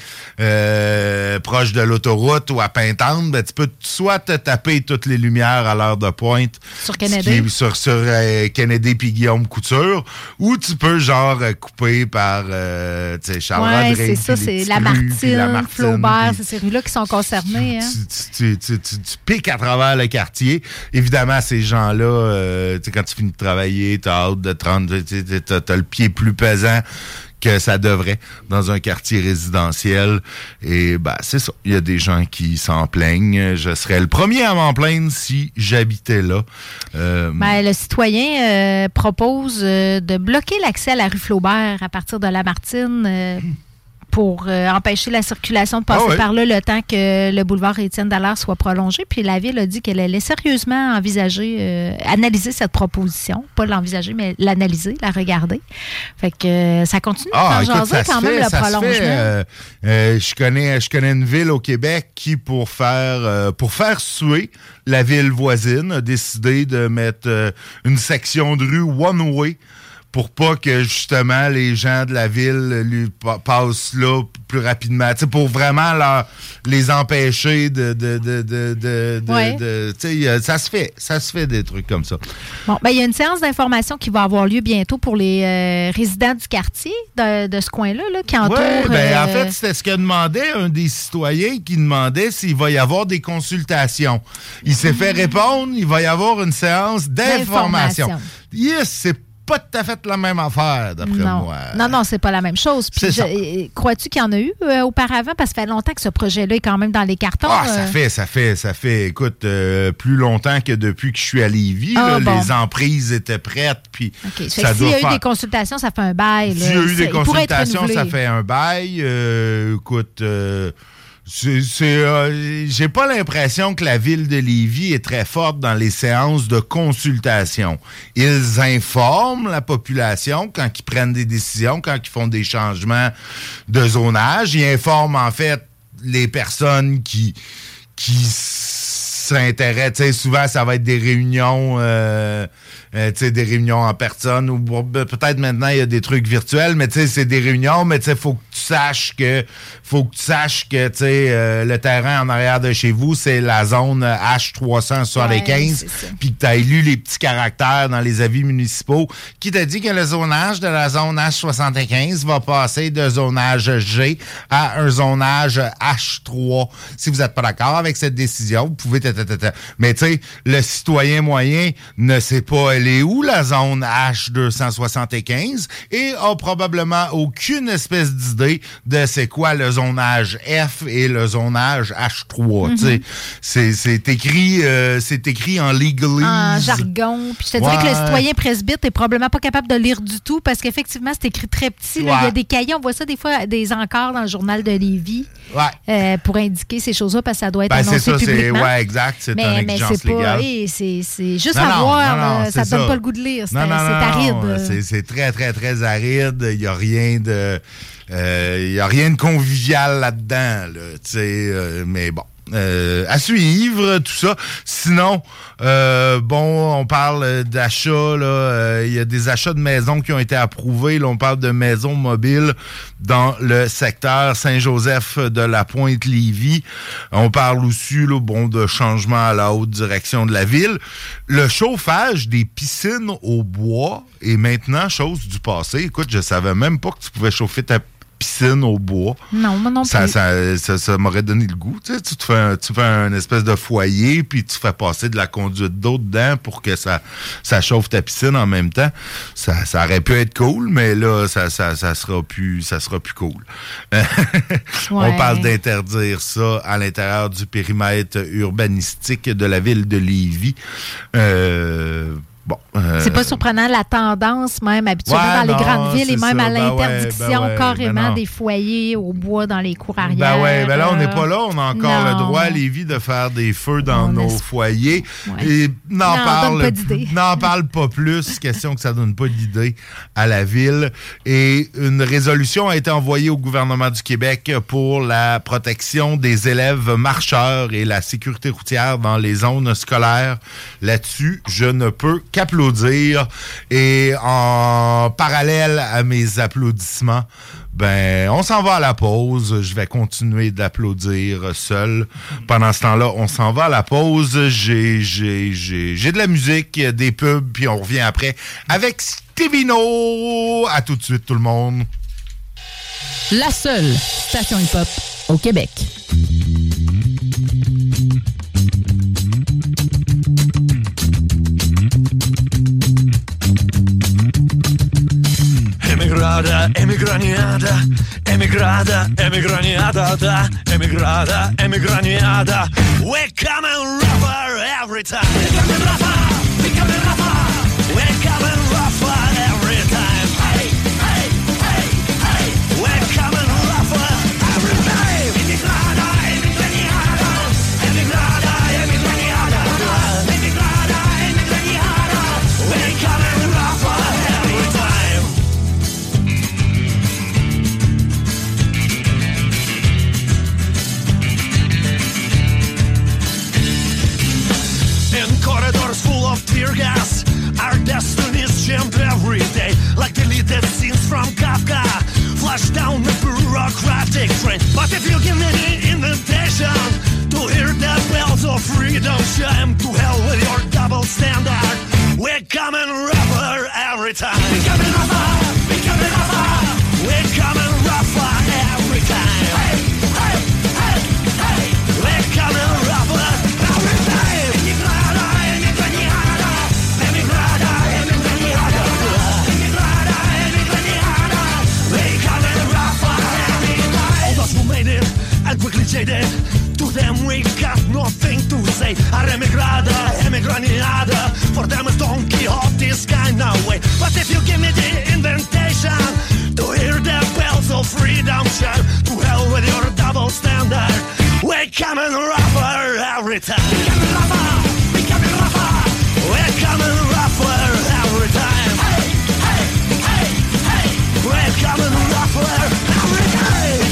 euh, proche de l'autoroute ou à Pintante, ben, tu peux soit te taper toutes les lumières à l'heure de pointe sur Kennedy, sur, sur euh, Kennedy puis Guillaume Couture, ou tu peux genre euh, couper par euh, tu sais, Charles ouais, Rodrigue, c'est ça, c'est la Martine, Flaubert, c'est ces rues-là qui sont concernées. Hein? Tu, tu, tu, tu, tu piques à travers le quartier. Évidemment, ces gens-là, euh, tu sais, quand tu finis de travailler, t'as hâte de te rendre, t'as, t'as le pied plus pesant que ça devrait dans un quartier résidentiel. Et ben c'est ça. Il y a des gens qui s'en plaignent. Je serais le premier à m'en plaindre si j'habitais là. Euh, ben, le citoyen euh, propose euh, de bloquer l'accès à la rue Flaubert à partir de Lamartine euh, pour euh, empêcher la circulation de passer ah ouais. par là le temps que le boulevard Étienne Dallaire soit prolongé. Puis la Ville a dit qu'elle allait sérieusement envisager, euh, analyser cette proposition. Pas l'envisager, mais l'analyser, la regarder. Fait que euh, ça continue ah, de faire jaser quand fait, même le prolongement. Fait, euh, euh, je connais, je connais une ville au Québec qui, pour faire, euh, pour faire suer la ville voisine, a décidé de mettre euh, une section de rue one-way pour pas que, justement, les gens de la ville lui pa- passent là plus rapidement. Tu sais, pour vraiment leur, les empêcher de... de, de, de, de, ouais. de tu sais, ça se fait. Ça se fait des trucs comme ça. Bon, ben il y a une séance d'information qui va avoir lieu bientôt pour les euh, résidents du quartier de, de ce coin-là, là, qui entoure... Oui, ben euh... en fait, c'était ce que demandait un des citoyens qui demandait s'il va y avoir des consultations. Il s'est mmh. fait répondre, il va y avoir une séance d'information. d'information. Yes, c'est pas tout à fait la même affaire, d'après non. moi. Non, non, c'est pas la même chose. Puis je, crois-tu qu'il y en a eu euh, auparavant? Parce que ça fait longtemps que ce projet-là est quand même dans les cartons. Ah, euh... ça fait, ça fait, ça fait, écoute, euh, plus longtemps que depuis que je suis à Lévis. Ah, là, bon. Les emprises étaient prêtes, puis okay. ça doit s'il y a faire... eu des consultations, ça fait un bail. S'il y a eu des ça, consultations, ça fait un bail. Euh, écoute... Euh, C'est, c'est, euh, j'ai pas l'impression que la ville de Lévis est très forte dans les séances de consultation. Ils informent la population quand ils prennent des décisions, quand ils font des changements de zonage. Ils informent en fait les personnes qui qui s'intéressent. Tu sais, souvent, ça va être des réunions... Euh, Euh, tu sais, des réunions en personne ou peut-être maintenant il y a des trucs virtuels, mais tu sais, c'est des réunions, mais tu sais, faut que tu saches que faut que tu saches que tu sais euh, le terrain en arrière de chez vous, c'est la zone H trois cent soixante-quinze, puis que tu as lu les petits caractères dans les avis municipaux qui t'a dit que le zonage de la zone H soixante-quinze va passer de zonage G à un zonage H trois. Si vous n'êtes pas d'accord avec cette décision, vous pouvez... Mais tu sais, le citoyen moyen ne sait pas elle est où la zone H deux cent soixante-quinze et a probablement aucune espèce d'idée de c'est quoi le zonage F et le zonage H trois. Mm-hmm. C'est, c'est, écrit, euh, c'est écrit en legalese. En jargon. Puis je te dirais ouais. que le citoyen presbyte est probablement pas capable de lire du tout parce qu'effectivement, c'est écrit très petit. Là. Ouais. Il y a des cahiers, on voit ça des fois, des encarts dans le journal de Lévis ouais. euh, pour indiquer ces choses-là parce que ça doit être ben, annoncé c'est ça, publiquement. C'est, ouais, exact. C'est mais, une mais exigence c'est pas, légale. Hey, c'est, c'est juste non, à non, voir. Non, non, là, ça ne donne pas le goût de lire. C'est, non, non, c'est aride. Non, c'est, c'est très, très, très aride. Il n'y a rien de... Il euh, n'y a rien de convivial là-dedans. Là, euh, mais bon. Euh, à suivre, tout ça. Sinon, euh, bon, on parle d'achats. Il euh, y a des achats de maisons qui ont été approuvés. Là, on parle de maisons mobiles dans le secteur Saint-Joseph de la Pointe-Lévis. On parle aussi là, bon, de changement à la haute direction de la ville. Le chauffage des piscines au bois est maintenant chose du passé. Écoute, je savais même pas que tu pouvais chauffer ta piscine au bois. Non, moi non plus. Ça, ça, ça, ça m'aurait donné le goût. Tu sais, tu te fais un, tu fais un espèce de foyer, puis tu fais passer de la conduite d'eau dedans pour que ça, ça chauffe ta piscine en même temps. Ça, ça aurait pu être cool, mais là, ça, ça, ça sera plus, ça sera plus cool. Ouais. On parle d'interdire ça à l'intérieur du périmètre urbanistique de la ville de Lévis. Euh, Bon, euh... c'est pas surprenant la tendance, même habituellement ouais, dans les non, grandes villes et même ça. à l'interdiction ben ouais, ben ouais, carrément ben des foyers au bois dans les cours arrière. Ben ouais, ben là, on n'est pas là. On a encore non. le droit à Lévis de faire des feux dans on nos est... foyers. Ouais. Et n'en non, parle, donne pas d'idée. n'en parle pas plus. Question que ça donne pas d'idée à la ville. Et une résolution a été envoyée au gouvernement du Québec pour la protection des élèves marcheurs et la sécurité routière dans les zones scolaires. Là-dessus, je ne peux qu'applaudir. Et en parallèle à mes applaudissements, ben, on s'en va à la pause. Je vais continuer d'applaudir seul. Pendant ce temps-là, on s'en va à la pause. J'ai, j'ai, j'ai, j'ai de la musique, des pubs, puis on revient après avec Stevino. À tout de suite, tout le monde. La seule station hip-hop au Québec. Emigrada, emigraniada, emigrada, emigraniada, da, emigrada, emigraniada. We come and rougher every time. We come and rougher, we come and rougher. We come and rougher every time. Hey, hey, hey, hey. We come and rougher every time. Emigrada, emigraniada, emigrada, emigraniada, emigrada, emigraniada. We come and rougher every time. In corridors full of tear gas, our destinies jammed every day, like deleted scenes from Kafka, flash down the bureaucratic train. But if you give me the invitation to hear the bells of freedom chime, to hell with your double standard, we're coming rougher every time. We're coming rougher, we're coming rougher, we're coming rougher every time. Hey, hey, hey, hey, we're coming rougher every time. And quickly jaded, to them we got nothing to say. Our emigrada, emigraniada, for them it's Don Quixote's kind of way. But if you give me the invitation to hear the bells of freedom chime, to hell with your double standard, we're coming rougher every time. We're coming rougher, we're coming rougher, we're coming rougher every time. Hey, hey, hey, hey, we're coming rougher every time.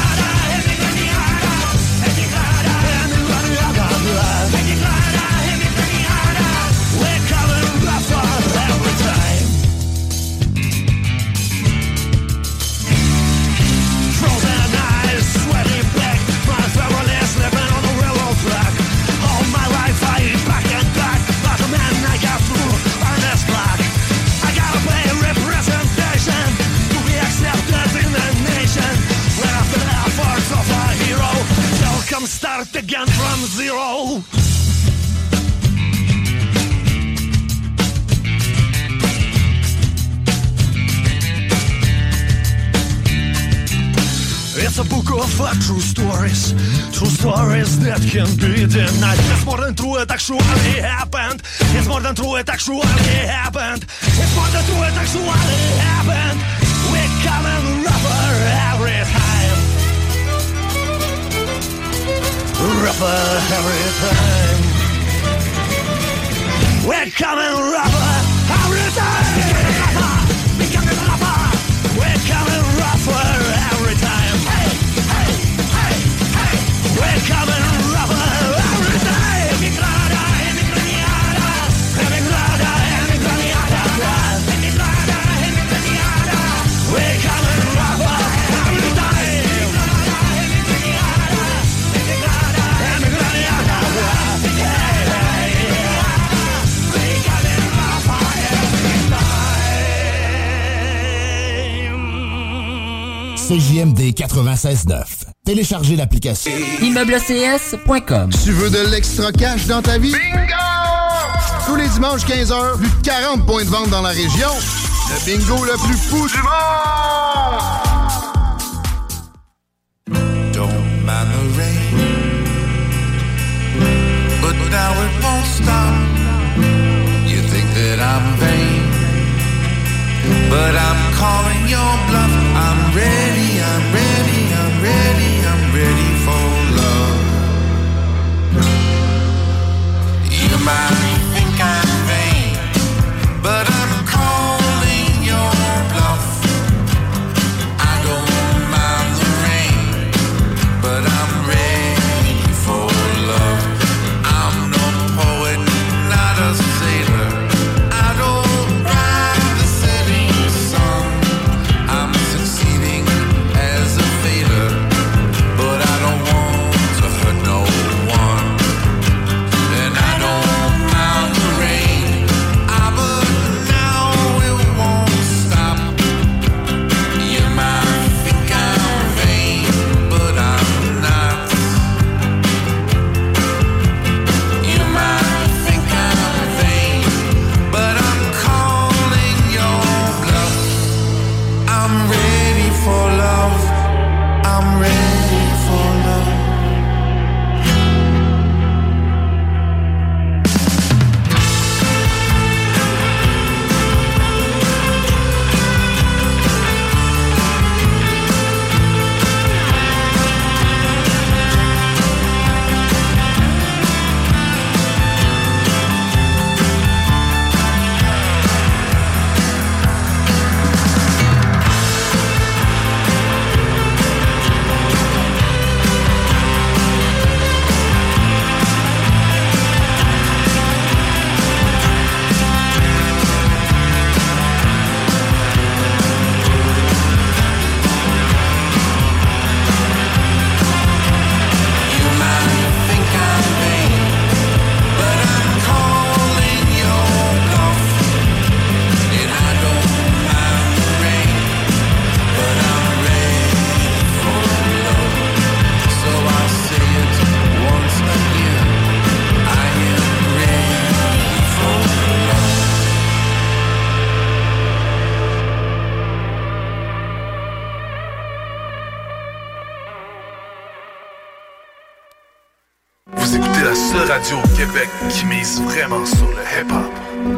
Start again from zero. It's a book of uh, true stories, true stories that can be denied. It's more than true, it actually happened. It's more than true, it actually happened. It's more than true, it actually happened. We're coming rougher every time. Rougher every time. We're coming rougher every time. We're coming rougher. We're coming rougher every time. Hey, hey, hey, hey. We're coming rougher every time. Emigrada, emigraniada, emigrada, emigraniada, emigrada, emigraniada. We're coming rougher every time. C J M D quatre-vingt-seize neuf. Téléchargez l'application. immeuble A C S point com. Tu veux de l'extra cash dans ta vie? Bingo! Tous les dimanches quinze heures, plus de quarante points de vente dans la région. Le bingo le plus fou du monde! Don't mind the rain, but now it won't stop. You think that seule radio au Québec qui mise vraiment sur le hip-hop.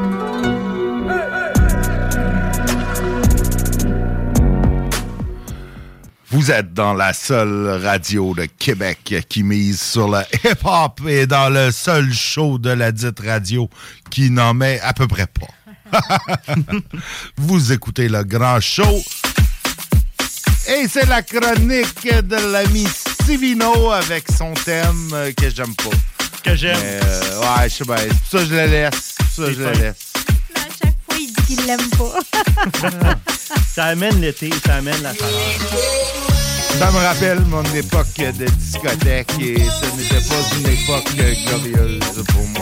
Vous êtes dans la seule radio de Québec qui mise sur le hip-hop et dans le seul show de la dite radio qui n'en met à peu près pas. Vous écoutez le grand show. Et c'est la chronique de l'ami Stivino avec son thème euh, que j'aime pas. Que j'aime. Mais, euh, ouais, je sais bien. C'est pour ça que je le laisse. C'est pour ça que je le laisse. À chaque fois, il dit qu'il l'aime pas. Ça amène l'été, ça amène la chaleur. Ça me rappelle mon époque de discothèque et ce n'était pas une époque glorieuse pour moi.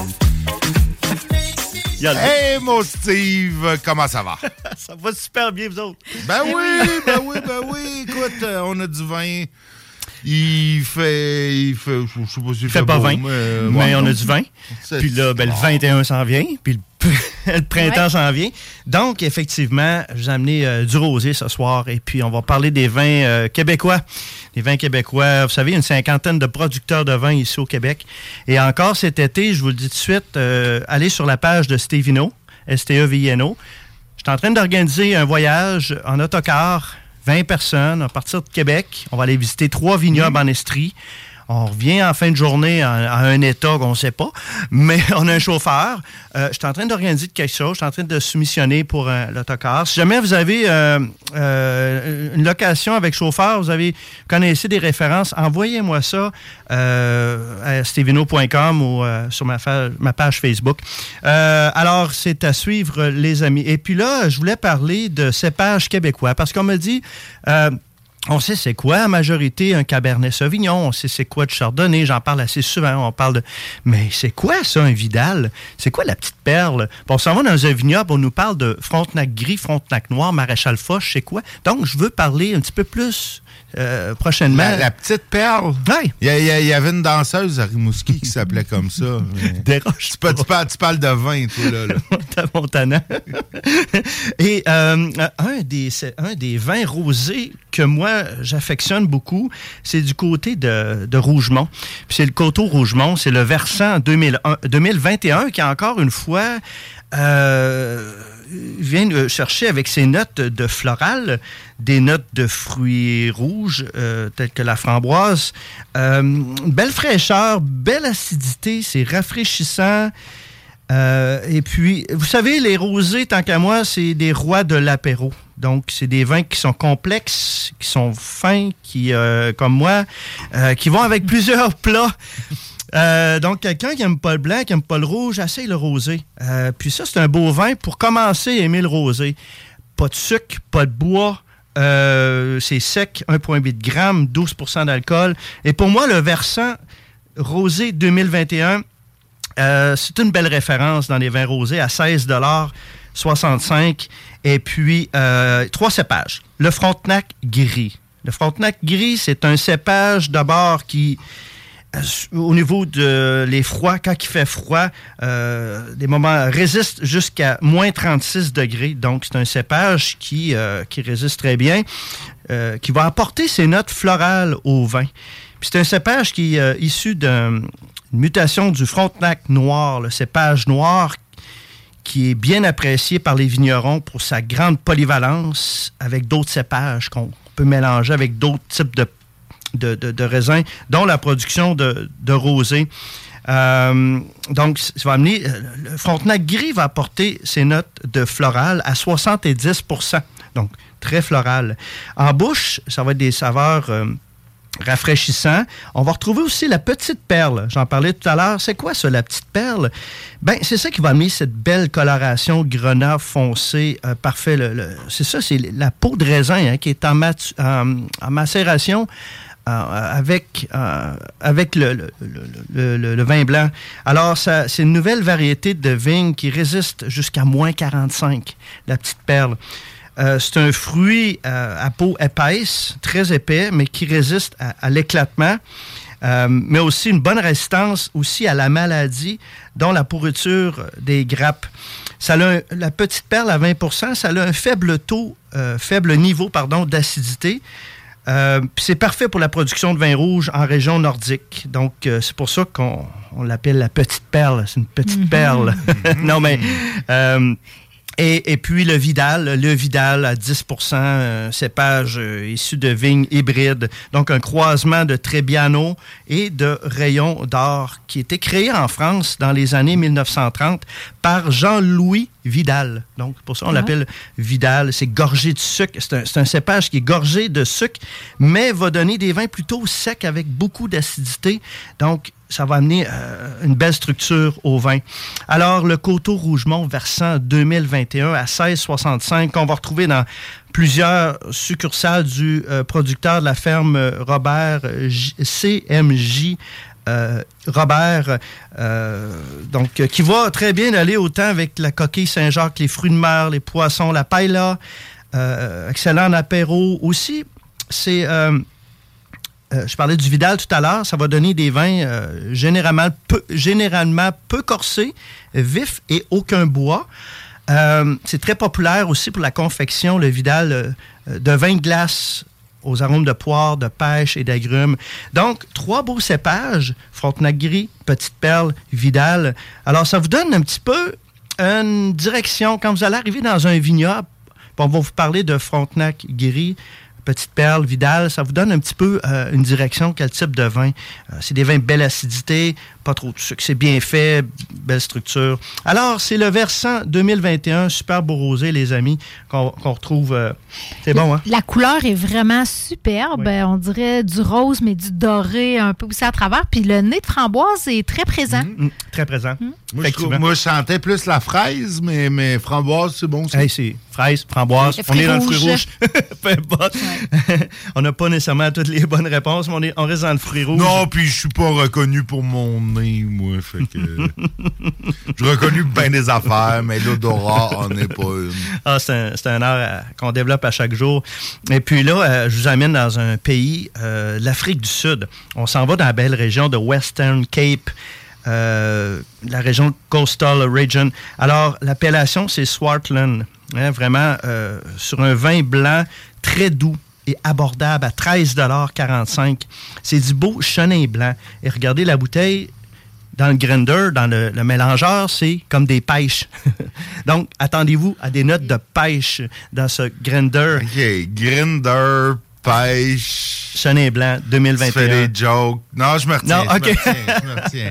Hey, mon Steve, comment ça va? Ça va super bien, vous autres. Ben oui, ben oui, ben oui. Écoute, euh, on a du vin. Il fait... Il fait... Je sais pas s'il Il fait, fait pas beau, vingt, mais, euh, mais bon, on a du vin. Puis là, ben, le vingt et un s'en vient, puis le, le printemps ouais. s'en vient. Donc, effectivement, je vous ai amené euh, du rosé ce soir, et puis on va parler des vins euh, québécois. Les vins québécois, vous savez, une cinquantaine de producteurs de vins ici au Québec. Et encore cet été, je vous le dis tout de suite, euh, allez sur la page de Stevino, S T E V I N O. Je suis en train d'organiser un voyage en autocar, vingt personnes, à partir de Québec. On va aller visiter trois vignobles mmh. en Estrie. On revient en fin de journée à, à un état qu'on ne sait pas, mais on a un chauffeur. Euh, je suis en train d'organiser quelque chose. Je suis en train de soumissionner pour euh, l'autocar. Si jamais vous avez euh, euh, une location avec chauffeur, vous avez connaissez des références, envoyez-moi ça euh, à stevino point com ou euh, sur ma, fa- ma page Facebook. Euh, alors, c'est à suivre, les amis. Et puis là, je voulais parler de cépages québécois parce qu'on me dit... Euh, On sait c'est quoi, en majorité, un Cabernet Sauvignon. On sait c'est quoi de Chardonnay. J'en parle assez souvent. On parle de... Mais c'est quoi, ça, un Vidal? C'est quoi la petite perle? Bon, on s'en va dans un vignoble, on nous parle de Frontenac gris, Frontenac noir, Maréchal Foch, c'est quoi? Donc, je veux parler un petit peu plus euh, prochainement. La, la petite perle? Oui. Il y, y, y avait une danseuse à Rimouski qui s'appelait comme ça. Déroche. Tu, tu, parles, tu parles de vin, toi, là. là. Montana. Et euh, un, des, un des vins rosés que moi, j'affectionne beaucoup, c'est du côté de, de Rougemont. Puis c'est le coteau Rougemont, c'est le versant deux mille vingt et un qui, encore une fois, euh, vient chercher avec ses notes de floral, des notes de fruits rouges, euh, telles que la framboise. Euh, belle fraîcheur, belle acidité, c'est rafraîchissant. Euh, et puis, vous savez, les rosés, tant qu'à moi, c'est des rois de l'apéro. Donc, c'est des vins qui sont complexes, qui sont fins, qui, euh, comme moi, euh, qui vont avec plusieurs plats. Euh, donc, quelqu'un qui n'aime pas le blanc, qui n'aime pas le rouge, essaye le rosé. Euh, puis ça, c'est un beau vin pour commencer à aimer le rosé. Pas de sucre, pas de bois. Euh, c'est sec, un virgule huit grammes, douze pour cent d'alcool. Et pour moi, le versant rosé deux mille vingt et un, Euh, c'est une belle référence dans les vins rosés à seize dollars soixante-cinq. Et puis, euh, trois cépages. Le Frontenac gris. Le Frontenac gris, c'est un cépage d'abord qui, euh, au niveau de les froids, quand il fait froid, euh, des moments résiste jusqu'à moins trente-six degrés. Donc, c'est un cépage qui, euh, qui résiste très bien, euh, qui va apporter ses notes florales au vin. Puis c'est un cépage qui est euh, issu d'un... une mutation du Frontenac noir, le cépage noir qui est bien apprécié par les vignerons pour sa grande polyvalence avec d'autres cépages qu'on peut mélanger avec d'autres types de, de, de, de raisins, dont la production de, de rosé. Euh, donc, ça va amener... Le Frontenac gris va apporter ses notes de floral à soixante-dix pour cent. Donc, très floral. En bouche, ça va être des saveurs... Euh, rafraîchissant. On va retrouver aussi la petite perle. J'en parlais tout à l'heure. C'est quoi ça, la petite perle? Ben, c'est ça qui va amener cette belle coloration grenat foncé, euh, parfait. Le, le, c'est ça, c'est la peau de raisin hein, qui est en, mat, en, en macération euh, avec, euh, avec le, le, le, le, le vin blanc. Alors, ça, c'est une nouvelle variété de vigne qui résiste jusqu'à moins quarante-cinq, la petite perle. Euh, c'est un fruit euh, à peau épaisse, très épais, mais qui résiste à, à l'éclatement, euh, mais aussi une bonne résistance aussi à la maladie, dont la pourriture des grappes. Ça a un, la petite perle à vingt pour cent, ça a un faible taux, euh, faible niveau pardon, d'acidité. Euh, puis c'est parfait pour la production de vin rouge en région nordique. Donc, euh, c'est pour ça qu'on on l'appelle la petite perle. C'est une petite mm-hmm. perle. non, mais... Euh, Et, et puis le Vidal, le Vidal à dix pour cent, euh, cépage euh, issu de vignes hybrides. Donc un croisement de Trebbiano et de Rayon d'Or qui était créé en France dans les années mille neuf cent trente par Jean-Louis Vidal. Donc pour ça on ah. l'appelle Vidal. C'est gorgé de sucre. C'est un, c'est un cépage qui est gorgé de sucre, mais va donner des vins plutôt secs avec beaucoup d'acidité. Donc ça va amener euh, une belle structure au vin. Alors, le Coteau Rougemont versant deux mille vingt et un à seize soixante-cinq, qu'on va retrouver dans plusieurs succursales du euh, producteur de la ferme Robert J- C M J euh, Robert, euh, donc euh, qui va très bien aller autant avec la coquille Saint-Jacques, les fruits de mer, les poissons, la paella, euh, excellent apéro aussi. C'est... Euh, Euh, je parlais du Vidal tout à l'heure, ça va donner des vins euh, généralement, peu, généralement peu corsés, vifs et aucun bois. Euh, c'est très populaire aussi pour la confection, le Vidal, euh, de vin de glace aux arômes de poire, de pêche et d'agrumes. Donc, trois beaux cépages, Frontenac Gris, Petite Perle, Vidal. Alors, ça vous donne un petit peu une direction. Quand vous allez arriver dans un vignoble, on va vous parler de Frontenac Gris, Petite Perle, Vidal, ça vous donne un petit peu euh, une direction, quel type de vin. Euh, c'est des vins de belle acidité, pas trop de sucre, c'est bien fait, belle structure. Alors, c'est le versant deux mille vingt et un, super beau rosé, les amis, qu'on, qu'on retrouve. Euh, c'est bon, hein? La couleur est vraiment superbe. Oui. On dirait du rose, mais du doré un peu aussi à travers. Puis le nez de framboise est très présent. Mmh, mmh, très présent. Mmh. Moi, je trouve, moi, je sentais plus la fraise, mais, mais framboise, c'est bon, ça. Hey, c'est fraise, framboise, on est dans le fruit rouge. Peu importe. Ouais. On n'a pas nécessairement toutes les bonnes réponses, mais on, est, on reste dans le fruit rouge. Non, puis je suis pas reconnu pour mon nez, moi. Fait que je suis reconnu pour bien des affaires, mais l'odorat en est pas une. Ah, c'est un, c'est un art à, qu'on développe à chaque jour. Et puis là, euh, je vous amène dans un pays, euh, l'Afrique du Sud. On s'en va dans la belle région de Western Cape. Euh, la région Coastal Region. Alors, l'appellation, c'est Swartland. Hein, vraiment, euh, sur un vin blanc très doux et abordable à treize dollars quarante-cinq. C'est du beau chenin blanc. Et regardez la bouteille, dans le grinder, dans le, le mélangeur, c'est comme des pêches. Donc, attendez-vous à des notes de pêche dans ce grinder. OK, grinder, pêche. Chenin blanc, deux mille vingt et un. Tu fais des jokes. Non, je me retiens. Non, OK. Je me retiens, je me retiens.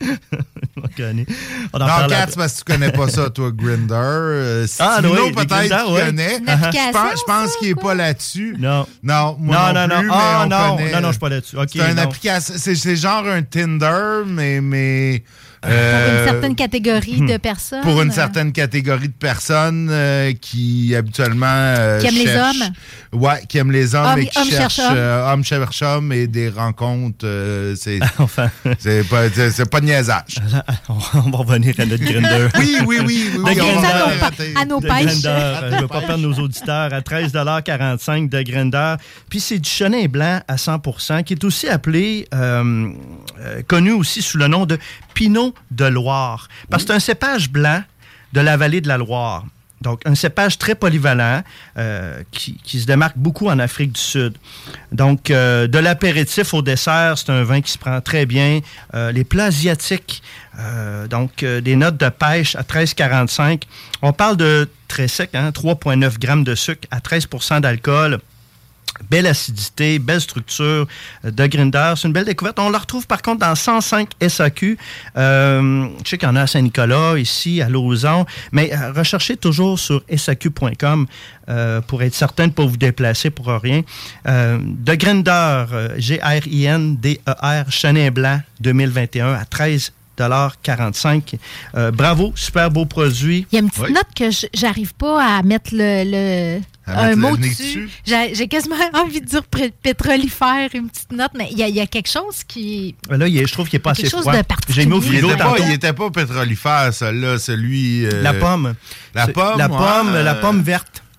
On connaît. On en non, Kat, c'est parce que tu connais pas ça, toi, Grinder. Euh, ah, Stino, oui, peut-être Grinder, tu ouais. connais. Je pense, je pense qu'il n'est pas là-dessus. Non. Non, moi non, non, non plus, non. mais Ah, on non, connaît. non, non, je suis pas là-dessus. Okay, c'est une non. application. C'est, c'est genre un Tinder, mais... mais Euh, pour une certaine catégorie de personnes. Pour une certaine catégorie de personnes euh, qui habituellement euh, qui aiment cherchent, les hommes. Ouais, qui aiment les hommes Homme, et qui homme cherchent cherche homme. euh, hommes cherchent hommes et des rencontres. Euh, c'est, enfin. c'est, pas, c'est, c'est pas de niaisage. On va revenir à notre Grinder. oui, oui, oui. oui, de oui Grinder. À nos de pêches. Grinder. Je ne veux pas perdre nos auditeurs. À treize dollars quarante-cinq de Grinder. Puis c'est du chenin blanc à cent pour cent qui est aussi appelé, euh, euh, connu aussi sous le nom de Pinot de Loire. Parce que c'est un cépage blanc de la vallée de la Loire. Donc, un cépage très polyvalent euh, qui, qui se démarque beaucoup en Afrique du Sud. Donc, euh, de l'apéritif au dessert, c'est un vin qui se prend très bien. Euh, les plats asiatiques, euh, donc euh, des notes de pêche à treize quarante-cinq. On parle de très sec, hein, trois virgule neuf grammes de sucre à treize pour cent d'alcool. Belle acidité, belle structure de Grinder. C'est une belle découverte. On la retrouve par contre dans cent cinq S A Q. Euh, je sais qu'il y en a à Saint-Nicolas, ici, à Lauson. Mais euh, recherchez toujours sur S A Q point com euh, pour être certain de ne pas vous déplacer pour rien. Euh, de Grinder, euh, G R I N D E R, Chenin Blanc deux mille vingt et un à treize dollars quarante-cinq. Euh, bravo, super beau produit. Il y a une petite oui. note que je, j'arrive pas à mettre le... le... un mot le dessus. dessus. J'ai, j'ai quasiment envie de dire pr- pétrolifère, une petite note, mais il y, y a quelque chose qui... Là, il est, je trouve qu'il n'est pas assez quelque froid. chose de particulier. J'ai mis au Il frigo n'était pas, tantôt. il était pas pétrolifère, celui-là, celui... Euh, La pomme. La C'est- pomme, La ouais, pomme, euh, la pomme verte.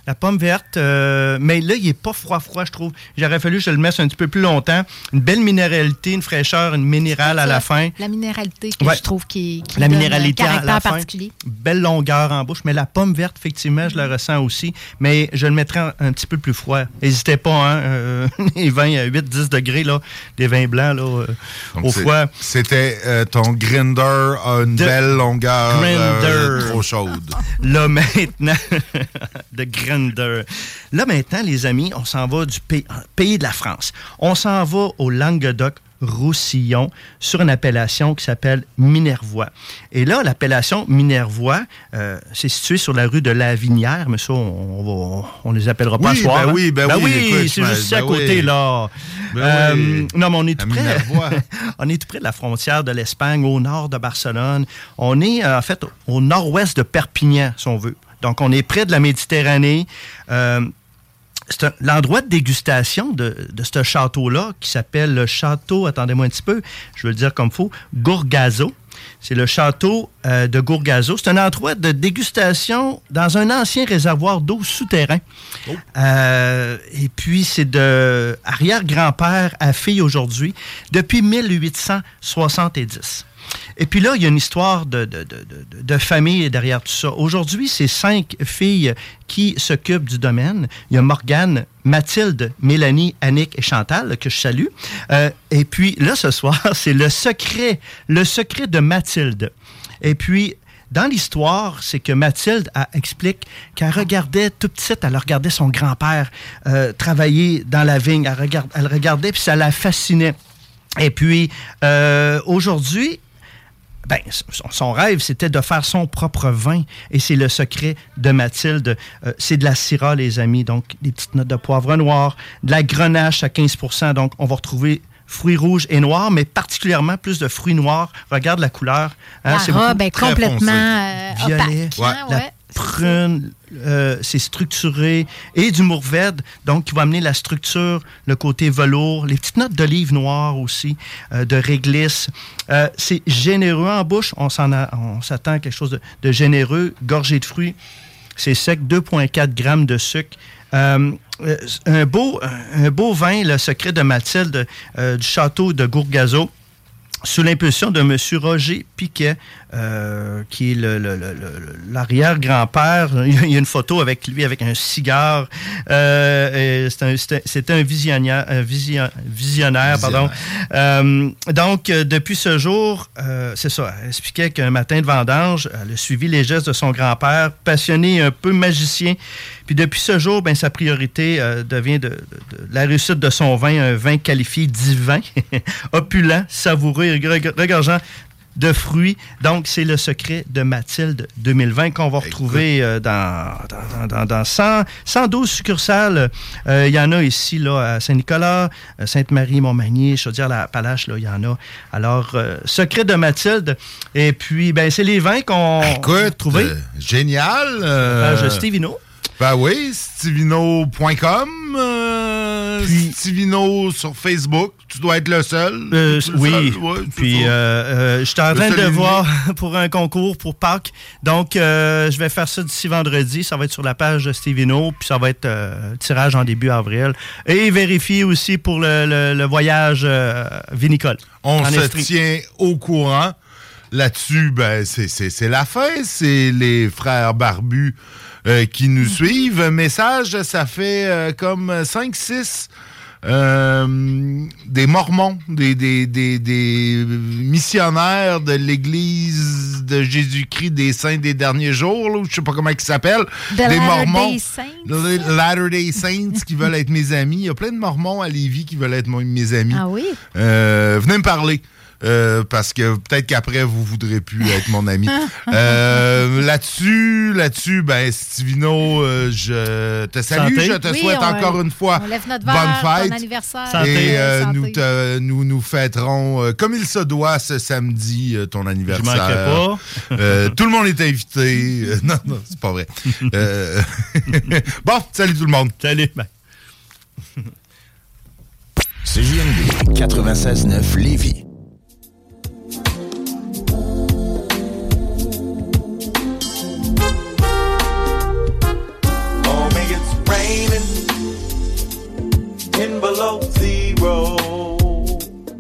La pomme verte, euh, mais là, il n'est pas froid-froid, je trouve. J'aurais fallu que je le mette un petit peu plus longtemps. Une belle minéralité, une fraîcheur, une minérale à la fin. La minéralité que ouais. je trouve qui, qui la donne minéralité un caractère à la fin. particulier. Belle longueur en bouche, mais la pomme verte, effectivement, je la ressens aussi. Mais je le mettrais un, un petit peu plus froid. N'hésitez pas, hein, euh, les vins à huit à dix degrés, là, des vins blancs là, euh, au c'est, froid. C'était euh, ton grinder a une de belle longueur euh, trop chaude. Là, maintenant, de grinder. Là, maintenant, les amis, on s'en va du pays, pays de la France. On s'en va au Languedoc-Roussillon sur une appellation qui s'appelle Minervois. Et là, l'appellation Minervois, euh, c'est situé sur la rue de la Vinière, mais ça, on, on, on les appellera pas oui, ce soir. Ben hein? oui, ben, ben oui, oui, écoute, c'est ben, juste ben à côté, oui. là. Ben euh, oui. Non, mais on est tout près. Minervois. On est tout près de la frontière de l'Espagne, au nord de Barcelone. On est, en fait, au nord-ouest de Perpignan, si on veut. Donc, on est près de la Méditerranée. Euh, c'est un, l'endroit de dégustation de, de ce château-là, qui s'appelle le château, attendez-moi un petit peu, je vais le dire comme il faut, Gourgazo. C'est le château euh, de Gourgazo. C'est un endroit de dégustation dans un ancien réservoir d'eau souterrain. Oh. Euh, et puis, c'est de arrière-grand-père à fille aujourd'hui, depuis mille huit cent soixante-dix. Et puis là, il y a une histoire de, de, de, de, de famille derrière tout ça. Aujourd'hui, c'est cinq filles qui s'occupent du domaine. Il y a Morgane, Mathilde, Mélanie, Annick et Chantal, que je salue. Euh, et puis là, ce soir, c'est le secret, le secret de Mathilde. Et puis, dans l'histoire, c'est que Mathilde elle explique qu'elle regardait, toute petite, elle regardait son grand-père euh, travailler dans la vigne. Elle, regarde, elle regardait, puis ça la fascinait. Et puis, euh, aujourd'hui, ben, son rêve, c'était de faire son propre vin. Et c'est le secret de Mathilde. Euh, c'est de la Syrah, les amis. Donc, des petites notes de poivre noir, de la grenache à quinze pour cent. Donc, on va retrouver fruits rouges et noirs, mais particulièrement plus de fruits noirs. Regarde la couleur. Hein, la c'est robe est complètement euh, violet, opaque. Ouais. La prune, euh, c'est structuré. Et du mourvèdre, donc qui va amener la structure, le côté velours. Les petites notes d'olive noire aussi, euh, de réglisse. Euh, c'est généreux en bouche. On, s'en a, on s'attend à quelque chose de, de généreux. Gorgé de fruits. C'est sec, deux virgule quatre grammes de sucre. Euh, un, beau, un beau vin, le secret de Mathilde, euh, du château de Gourgazo, sous l'impulsion de M. Roger Piquet, euh, qui est le, le, le, l'arrière-grand-père. Il y a une photo avec lui avec un cigare. Euh, c'est, un, c'est, un, c'est un visionnaire. Un vision, visionnaire, pardon. Euh, donc, euh, depuis ce jour, euh, c'est ça, elle expliquait qu'un matin de vendange, elle a suivi les gestes de son grand-père, passionné, un peu magicien. Puis depuis ce jour, ben, sa priorité euh, devient de, de, de la réussite de son vin, un vin qualifié divin, opulent, savoureux, regorgeant de fruits. Donc, c'est le secret de Mathilde deux mille vingt qu'on va retrouver euh, dans, dans, dans, dans cent, cent douze succursales. Euh, il y en a ici là, à Saint-Nicolas, Sainte-Marie, Montmagny, Chaudière-la-Appalaches, il y en a. Alors, euh, secret de Mathilde. Et puis, ben, c'est les vins qu'on va trouver. Euh, génial. Euh... Page Stevino. Ben oui, Stevino point com, euh, puis, Stevino sur Facebook, tu dois être le seul. Euh, le oui, seul, ouais, puis euh, euh, je suis en train de voir pour un concours pour Pâques, donc euh, je vais faire ça d'ici vendredi, ça va être sur la page de Stevino, puis ça va être euh, tirage en début avril. Et vérifier aussi pour le, le, le voyage euh, vinicole. On se Estrie. tient au courant. Là-dessus, ben c'est, c'est, c'est la fin, c'est les frères barbus Euh, qui nous suivent. Message, ça fait euh, comme cinq six euh, des mormons, des, des, des, des missionnaires de l'Église de Jésus-Christ des Saints des Derniers Jours, là, je sais pas comment ils s'appellent. Des Latter mormons. Day Saints. Les Latter-day Saints qui veulent être mes amis. Il y a plein de mormons à Lévis qui veulent être mes amis. Ah oui? Euh, venez me parler. Euh, parce que peut-être qu'après, vous voudrez plus être mon ami. euh, là-dessus, là-dessus, ben, Stevino, euh, je te salue. Santé. Je te Oui, souhaite on, encore une fois on lève notre verre, bonne fête. Bon anniversaire. Et euh, Santé. nous, te, nous nous fêterons euh, comme il se doit ce samedi, euh, ton anniversaire. Je manquerai pas. euh, tout le monde est invité. Euh, non, non, c'est pas vrai. Euh, bon, salut tout le monde. Salut. Bye. C J M D quatre-vingt-seize neuf Lévis.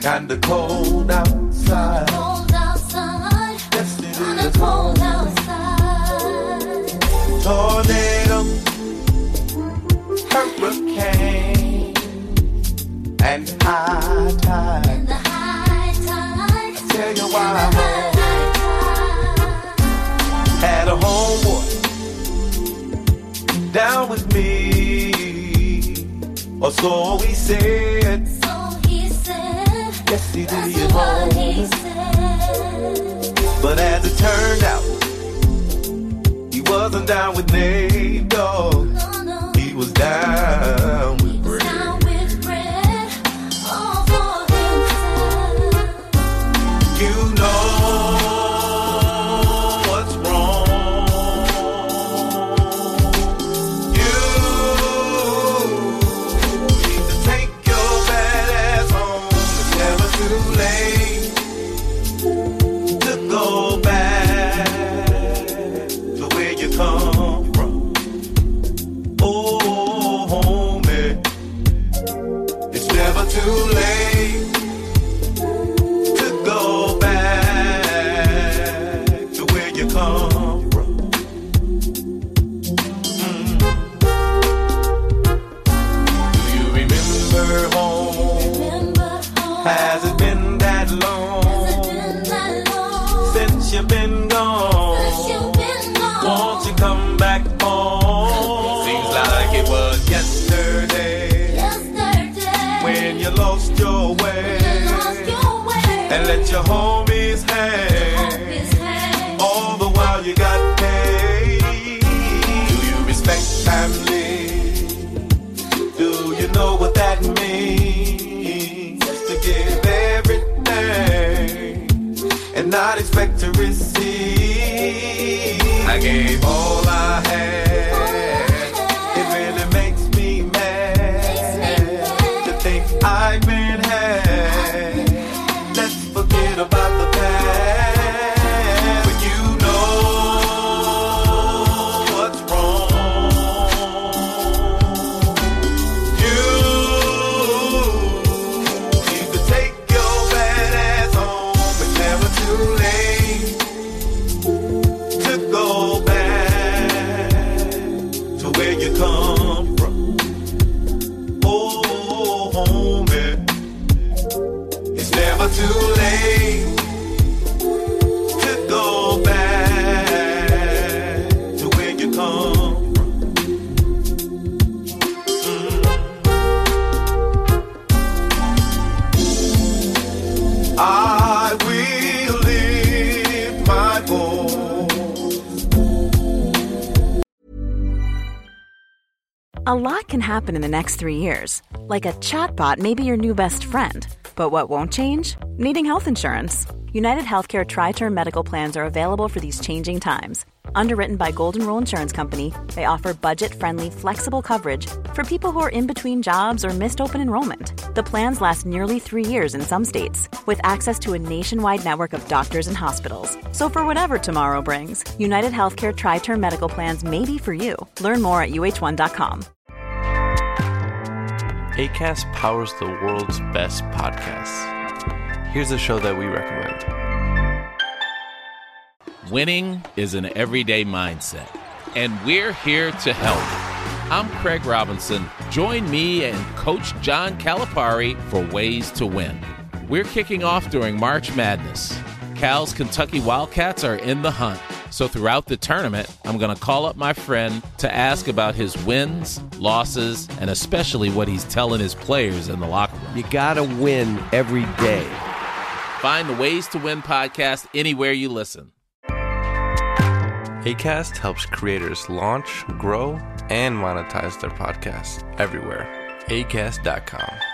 kinda cold outside. Cold outside. Yes, it Kinda is. cold outside. Tornado, hurricane, and high tide. And the high tide. I tell you why I had a homeboy down with me, or so he said. So he said. Yes, he did. That's what he said. But as it turned out, he wasn't down with Nate, dog. No, no. He was down with Brett. Down with Brett. All for himself. You know what's wrong. You need to take your bad ass home. It's never too late to go back to where you come from. Oh, homie, it's never too late to go back to where you come from. Mm. Do you remember home? Remember home. Has it been that long? Has it been that long? Since you've been gone? Since you've been gone. Won't you come back home? Seems like it was yesterday. Yesterday. When you lost your way. You lost your way. And let your homies hang. Homies hang. All the while you got paid. Do you respect family? Do you know what that means? Just to give everything and not expect to receive. I gave all I had. It really makes me mad to think I've been had. Let's forget about the past. When you know what's wrong, you need to take your bad ass home. It's never too late to go back to where you come from. Oh, homie, it's never too late to go back to where you come from. Mm. I will live my goals. A lot can happen in the next three years. Like a chatbot may be your new best friend. But what won't change? Needing health insurance. United Healthcare Tri-Term Medical Plans are available for these changing times. Underwritten by Golden Rule Insurance Company, they offer budget-friendly, flexible coverage for people who are in between jobs or missed open enrollment. The plans last nearly three years in some states, with access to a nationwide network of doctors and hospitals. So for whatever tomorrow brings, United Healthcare Tri-Term Medical Plans may be for you. Learn more at U H one dot com. Acast powers the world's best podcasts. Here's a show that we recommend. Winning is an everyday mindset, and we're here to help. I'm Craig Robinson. Join me and Coach John Calipari for Ways to Win. We're kicking off during March Madness. Cal's Kentucky Wildcats are in the hunt. So throughout the tournament, I'm going to call up my friend to ask about his wins, losses, and especially what he's telling his players in the locker room. You got to win every day. Find the Ways to Win podcast anywhere you listen. Acast helps creators launch, grow, and monetize their podcasts everywhere. acast dot com.